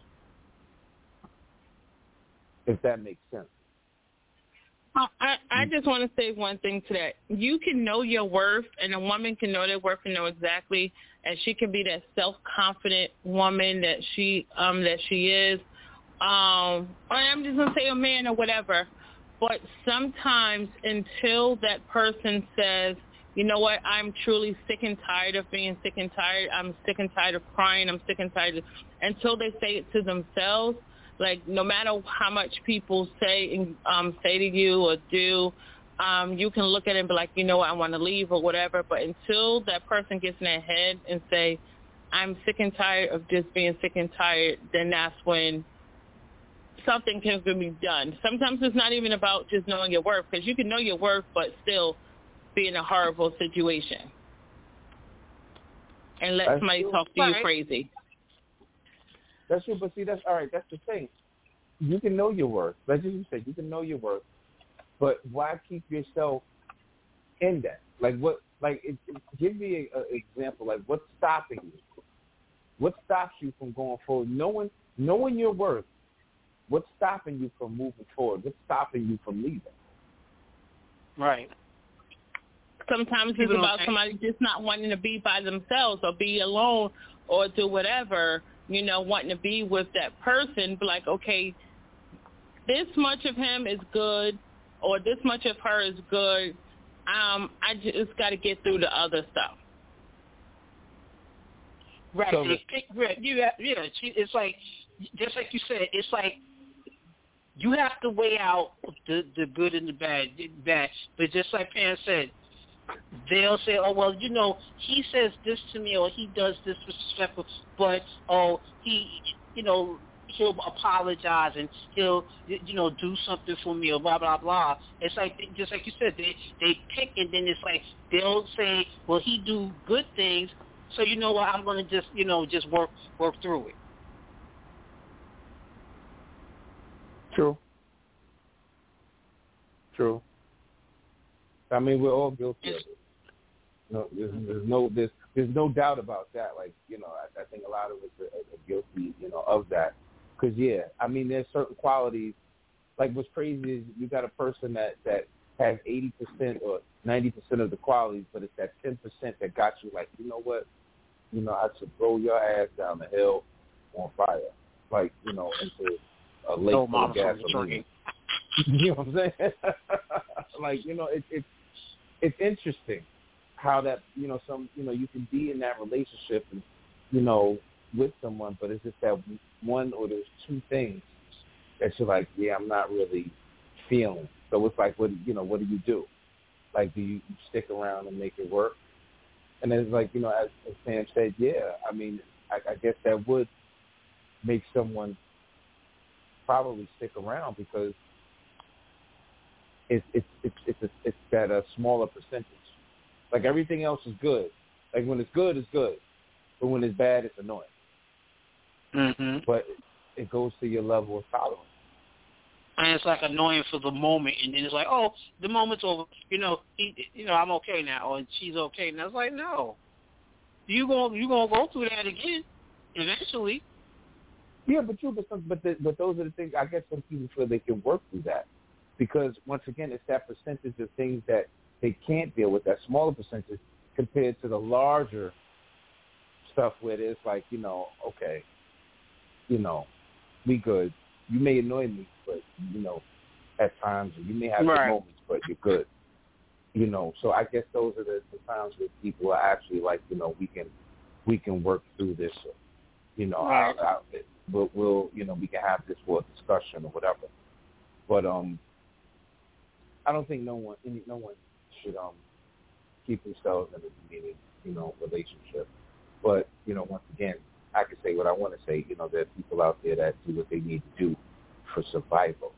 D: If that makes sense.
E: I, I just want to say one thing to that. You can know your worth, and a woman can know their worth and know exactly, and she can be that self-confident woman that she um that she is. Um, or I'm just gonna say a man or whatever. But sometimes until that person says, you know what, I'm truly sick and tired of being sick and tired. I'm sick and tired of crying. I'm sick and tired of, until they say it to themselves. Like, no matter how much people say and um, say to you or do, um, you can look at it and be like, you know what, I want to leave or whatever. But until that person gets in their head and say, I'm sick and tired of just being sick and tired, then that's when something can be done. Sometimes it's not even about just knowing your worth, because you can know your worth but still be in a horrible situation and let
D: that's
E: somebody
D: true.
E: talk to
B: right.
E: you crazy.
D: That's true, but see, that's all right. That's the thing. You can know your worth. Like you said, you can know your worth, but why keep yourself in that? Like what? Like, it, it, give me an example. Like, what's stopping you? What stops you from going forward? Knowing, knowing your worth. What's stopping you from moving forward? What's stopping you from leaving?
B: Right.
E: Sometimes it's about somebody just not wanting to be by themselves or be alone or do whatever, you know, wanting to be with that person. But like, okay, this much of him is good or this much of her is good. Um, I just got to get through the other stuff.
B: Right. So, yeah, yeah. It's like, just like you said, it's like you have to weigh out the, the good and the bad, bad. But just like Pam said, they'll say, oh, well, you know, he says this to me or he does this disrespectful, but, oh, he, you know, he'll apologize and he'll, you know, do something for me or blah, blah, blah. It's like, just like you said, they, they pick and then it's like they'll say, well, he do good things, so you know what, I'm going to just, you know, just work work through it.
D: True. True. I mean, we're all guilty of it. No, there's, there's no there's there's no doubt about that. Like, you know, I, I think a lot of us are, are guilty, you know, of that. Because yeah, I mean, there's certain qualities. Like, what's crazy is you got a person that that has eighty percent or ninety percent of the qualities, but it's that ten percent that got you. Like, you know what? You know, I should throw your ass down the hill on fire, like, you know, into a lake
B: no,
D: full of gasoline. You know what I'm saying? Like, you know, it's it's it's interesting how that, you know, some, you know, you can be in that relationship and, you know, with someone, but it's just that one or those two things that you're like, yeah, I'm not really feeling. So it's like, what, you know, what do you do? Like, do you, you stick around and make it work? And then it's like, you know, as, as Sam said, yeah, I mean, I, I guess that would make someone probably stick around because it's it's it's it's, a, it's that a smaller percentage. Like, everything else is good. Like, when it's good, it's good. But when it's bad, it's annoying.
B: Mm-hmm.
D: But it goes to your level of tolerance.
B: And it's like annoying for the moment, and then it's like, oh, the moment's over. You know, he, you know, I'm okay now, or she's okay now. It's like, no, you gonna you gonna go through that again eventually.
D: Yeah, but true, but some, but the, but those are the things. I guess some people feel they can work through that because once again, it's that percentage of things that they can't deal with, that smaller percentage compared to the larger stuff where it's like, you know, okay, you know, we good. You may annoy me, but, you know, at times, you may have
B: right.
D: good moments, but you're good. You know, so I guess those are the, the times where people are actually like, you know, we can we can work through this. Or, you know,
B: right.
D: I'll, I'll, we'll, we'll, you know, we can have this for a discussion or whatever. But um, I don't think no one, any, no one should um keep themselves in a demeaning, you know, relationship. But, you know, once again, I can say what I want to say. You know, there are people out there that do what they need to do for survival,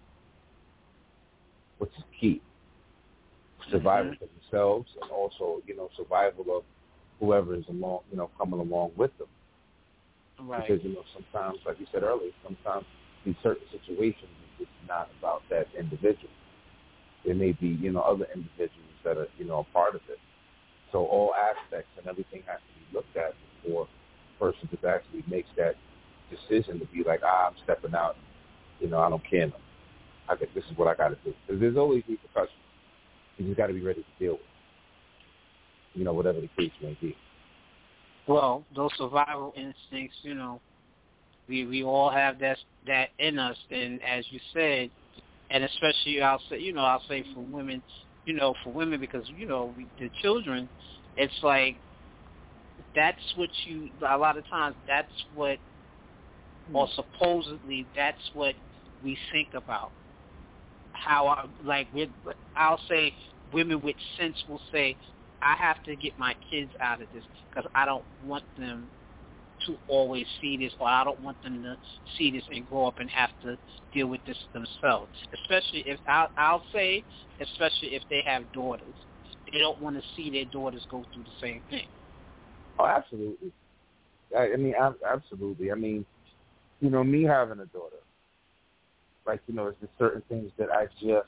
D: which is key. Survival
B: mm-hmm.
D: for themselves and also, you know, survival of whoever is along, you know, coming along with them.
B: Right.
D: Because, you know, sometimes, like you said earlier, sometimes in certain situations it's not about that individual. There may be, you know, other individuals that are, you know, a part of it. So all aspects and everything has to be looked at before the person just actually makes that decision to be like, ah, I'm stepping out. You know, I don't care no. I think this is what I got to do. Because there's always repercussions. You just got to be ready to deal with it. You know, whatever the case may be.
B: Well, those survival instincts, you know, we we all have that that in us, and as you said, and especially I'll say, you know, I'll say for women, you know, for women because you know we, the children, it's like that's what you a lot of times that's what, or supposedly that's what we think about. How I, like with, I'll say women with sense will say, I have to get my kids out of this because I don't want them to always see this, or I don't want them to see this and grow up and have to deal with this themselves. Especially if I'll, I'll say, especially if they have daughters, they don't want to see their daughters go through the same thing.
D: Oh, absolutely. I, I mean, absolutely. I mean, you know, me having a daughter, like, you know, it's just certain things that I just,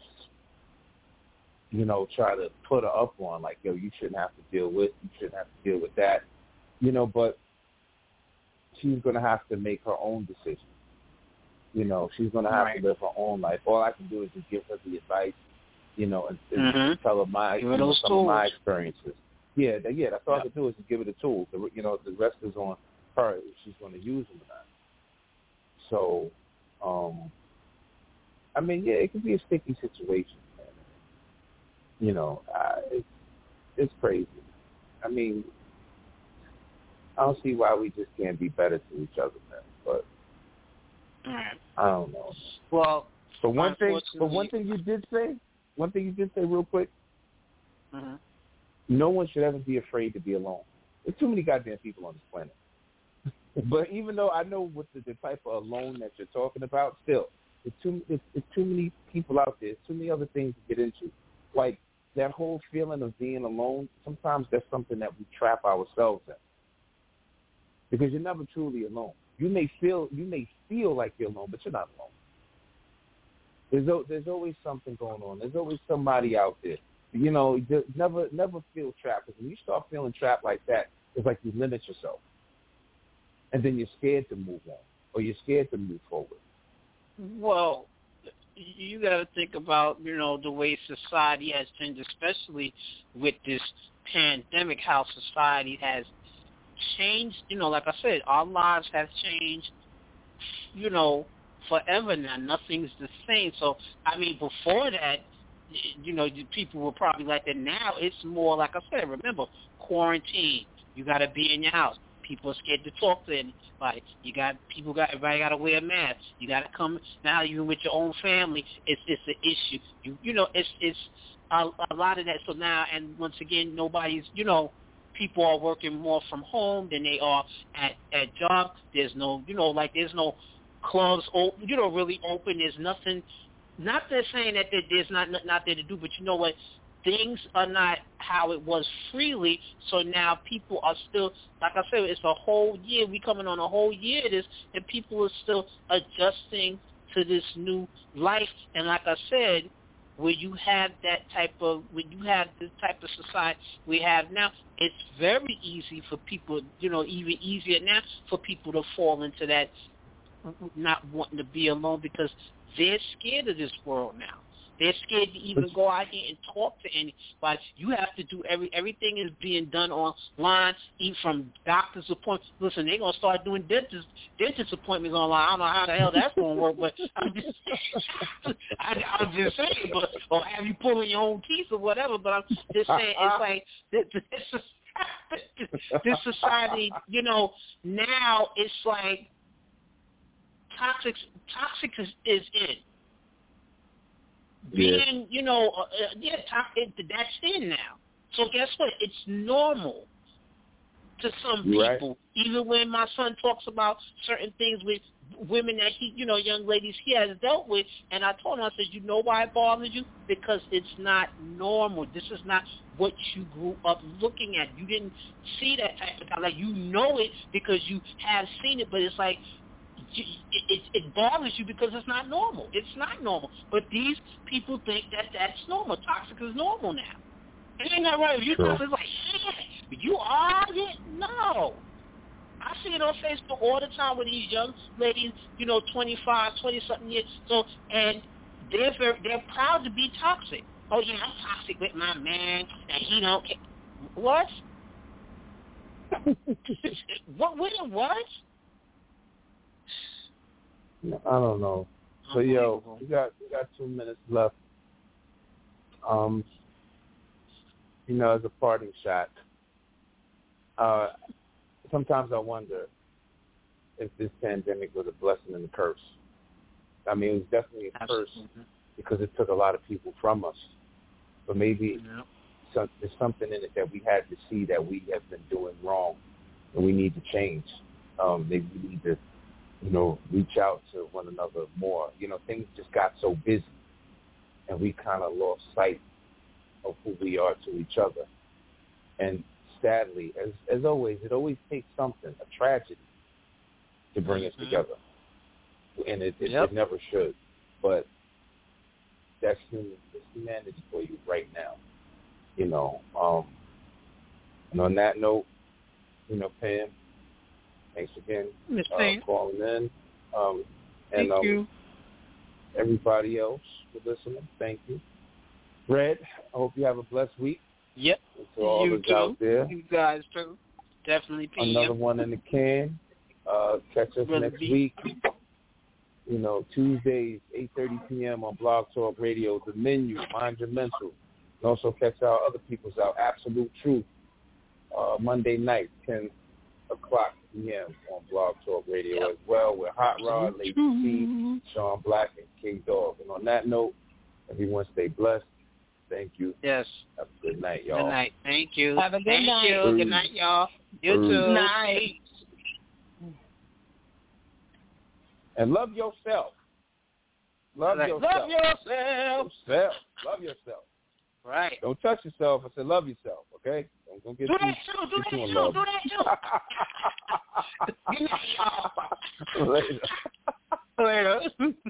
D: you know, try to put her up on, like, yo, you shouldn't have to deal with, you shouldn't have to deal with that, you know, but she's going to have to make her own decisions. You know, she's going to have
B: right.
D: to live her own life. All I can do is just give her the advice, you know, and, and
B: mm-hmm.
D: tell her my, you know, some of my experiences. Yeah, that, yeah, that's all yep. I can do is just give her the tools. The, you know, the rest is on her if she's going to use them or not. So, um, I mean, yeah, it can be a sticky situation, man. You know, uh, it's, it's crazy. I mean, I don't see why we just can't be better to each other, man. But
B: right.
D: I don't know.
B: Well,
D: but one thing, but one thing you did say, one thing you did say real quick.
B: Mm-hmm.
D: No one should ever be afraid to be alone. There's too many goddamn people on this planet. But even though I know what the, the type of alone that you're talking about, still, it's too it's, it's too many people out there. It's too many other things to get into. Like that whole feeling of being alone. Sometimes that's something that we trap ourselves in, because you're never truly alone. You may feel you may feel like you're alone, but you're not alone. There's there's always something going on. There's always somebody out there. You know, never never feel trapped. Because when you start feeling trapped like that, it's like you limit yourself. And then you're scared to move on, or you're scared to move forward.
B: Well, you got to think about, you know, the way society has changed, especially with this pandemic, how society has changed. You know, like I said, our lives have changed, you know, forever now. Nothing's the same. So, I mean, before that, you know, people were probably like that. Now it's more, like I said, remember, quarantine. You got to be in your house. People are scared to talk to anybody. You got people got everybody got to wear a mask. You got to come now. Even with your own family, it's it's an issue. You you know it's it's a, a lot of that. So now, and once again, nobody's you know people are working more from home than they are at at job. There's no you know like there's no clubs open. You know really open. There's nothing. Not that saying that there, there's not not there to do, but you know what. Things are not how it was freely, so now people are still, like I said, it's a whole year. We coming on a whole year of this, and people are still adjusting to this new life. And like I said, when you have that type of, when you have this type of society we have now, it's very easy for people, you know, even easier now for people to fall into that not wanting to be alone because they're scared of this world now. They're scared to even go out here and talk to anybody. You have to do every everything is being done online, even from doctor's appointments. Listen, they're gonna start doing dentist dentist appointments online. I don't know how the hell that's gonna work, but I'm just I, I'm just saying, but or have you pulling your own teeth or whatever. But I'm just saying, it's like this, this, this society, you know, now it's like toxic. Toxic is, is in. Being, yeah. you know, uh, yeah, it, that's in now. So guess what? It's normal to some
D: You're
B: people.
D: Right.
B: Even when my son talks about certain things with women that he, you know, young ladies he has dealt with, and I told him, I said, you know why it bothers you? Because it's not normal. This is not what you grew up looking at. You didn't see that type of thing. Like, you know it because you have seen it, but it's like, It, it, it bothers you because it's not normal. It's not normal. But these people think that that's normal. Toxic is normal now. It ain't that right. If you toxic, it's like, shit, you are it? No. I see it on Facebook all the time with these young ladies, you know, twenty-five, twenty-something years. So, and they're very, they're proud to be toxic. Oh, yeah, I'm toxic with my man, and he don't care. What? what? What? What?
D: I don't know. So yo, we got we got two minutes left. Um, you know, as a parting shot, uh, sometimes I wonder if this pandemic was a blessing and a curse. I mean, it was definitely a curse
B: Absolutely.
D: because it took a lot of people from us. But maybe
B: yeah.
D: some, there's something in it that we had to see that we have been doing wrong, and we need to change. Um, maybe we need to. You know, reach out to one another more. You know, things just got so busy, and we kind of lost sight of who we are to each other. And sadly, as as always, it always takes something, a tragedy, to bring
B: mm-hmm.
D: us together. And it, it,
B: yep.
D: it never should. But that's human, that's humanity for you right now. You know, um, and on that note, you know, Pam, thanks again uh, calling in. Um, and
B: thank
D: um,
B: you.
D: Everybody else for listening, thank you. Red, I hope you have a blessed week.
B: Yep.
D: And to all
B: you
D: those
B: too.
D: out there.
B: You guys too. Definitely P M.
D: Another one in the can. Uh, catch us
B: Brother
D: next
B: B.
D: week. You know, Tuesdays, eight thirty p.m. on Blog Talk Radio. The Menu, Mind Your Mental. And also catch our other people's out, Absolute Truth. Uh, Monday night, ten o'clock p.m. on Blog Talk Radio
B: yep.
D: as well with Hot Rod, Lady T, Sean Black, and King Dog. And on that note, everyone stay blessed. Thank you.
B: Yes.
D: Have a good night, y'all.
B: Good night. Thank you.
E: Have a good
B: Thank
E: night.
B: you. Good night, y'all. You too.
E: Night.
D: And love yourself. Love
B: like,
D: yourself.
B: Love yourself.
D: Yourself. Love yourself.
B: Right.
D: Don't touch yourself. I said love yourself, okay? Don't, don't get
B: do
D: too,
B: that too. Do
D: get
B: that
D: too
B: too.
D: in love.
B: Do that too.
D: Later.
B: Later.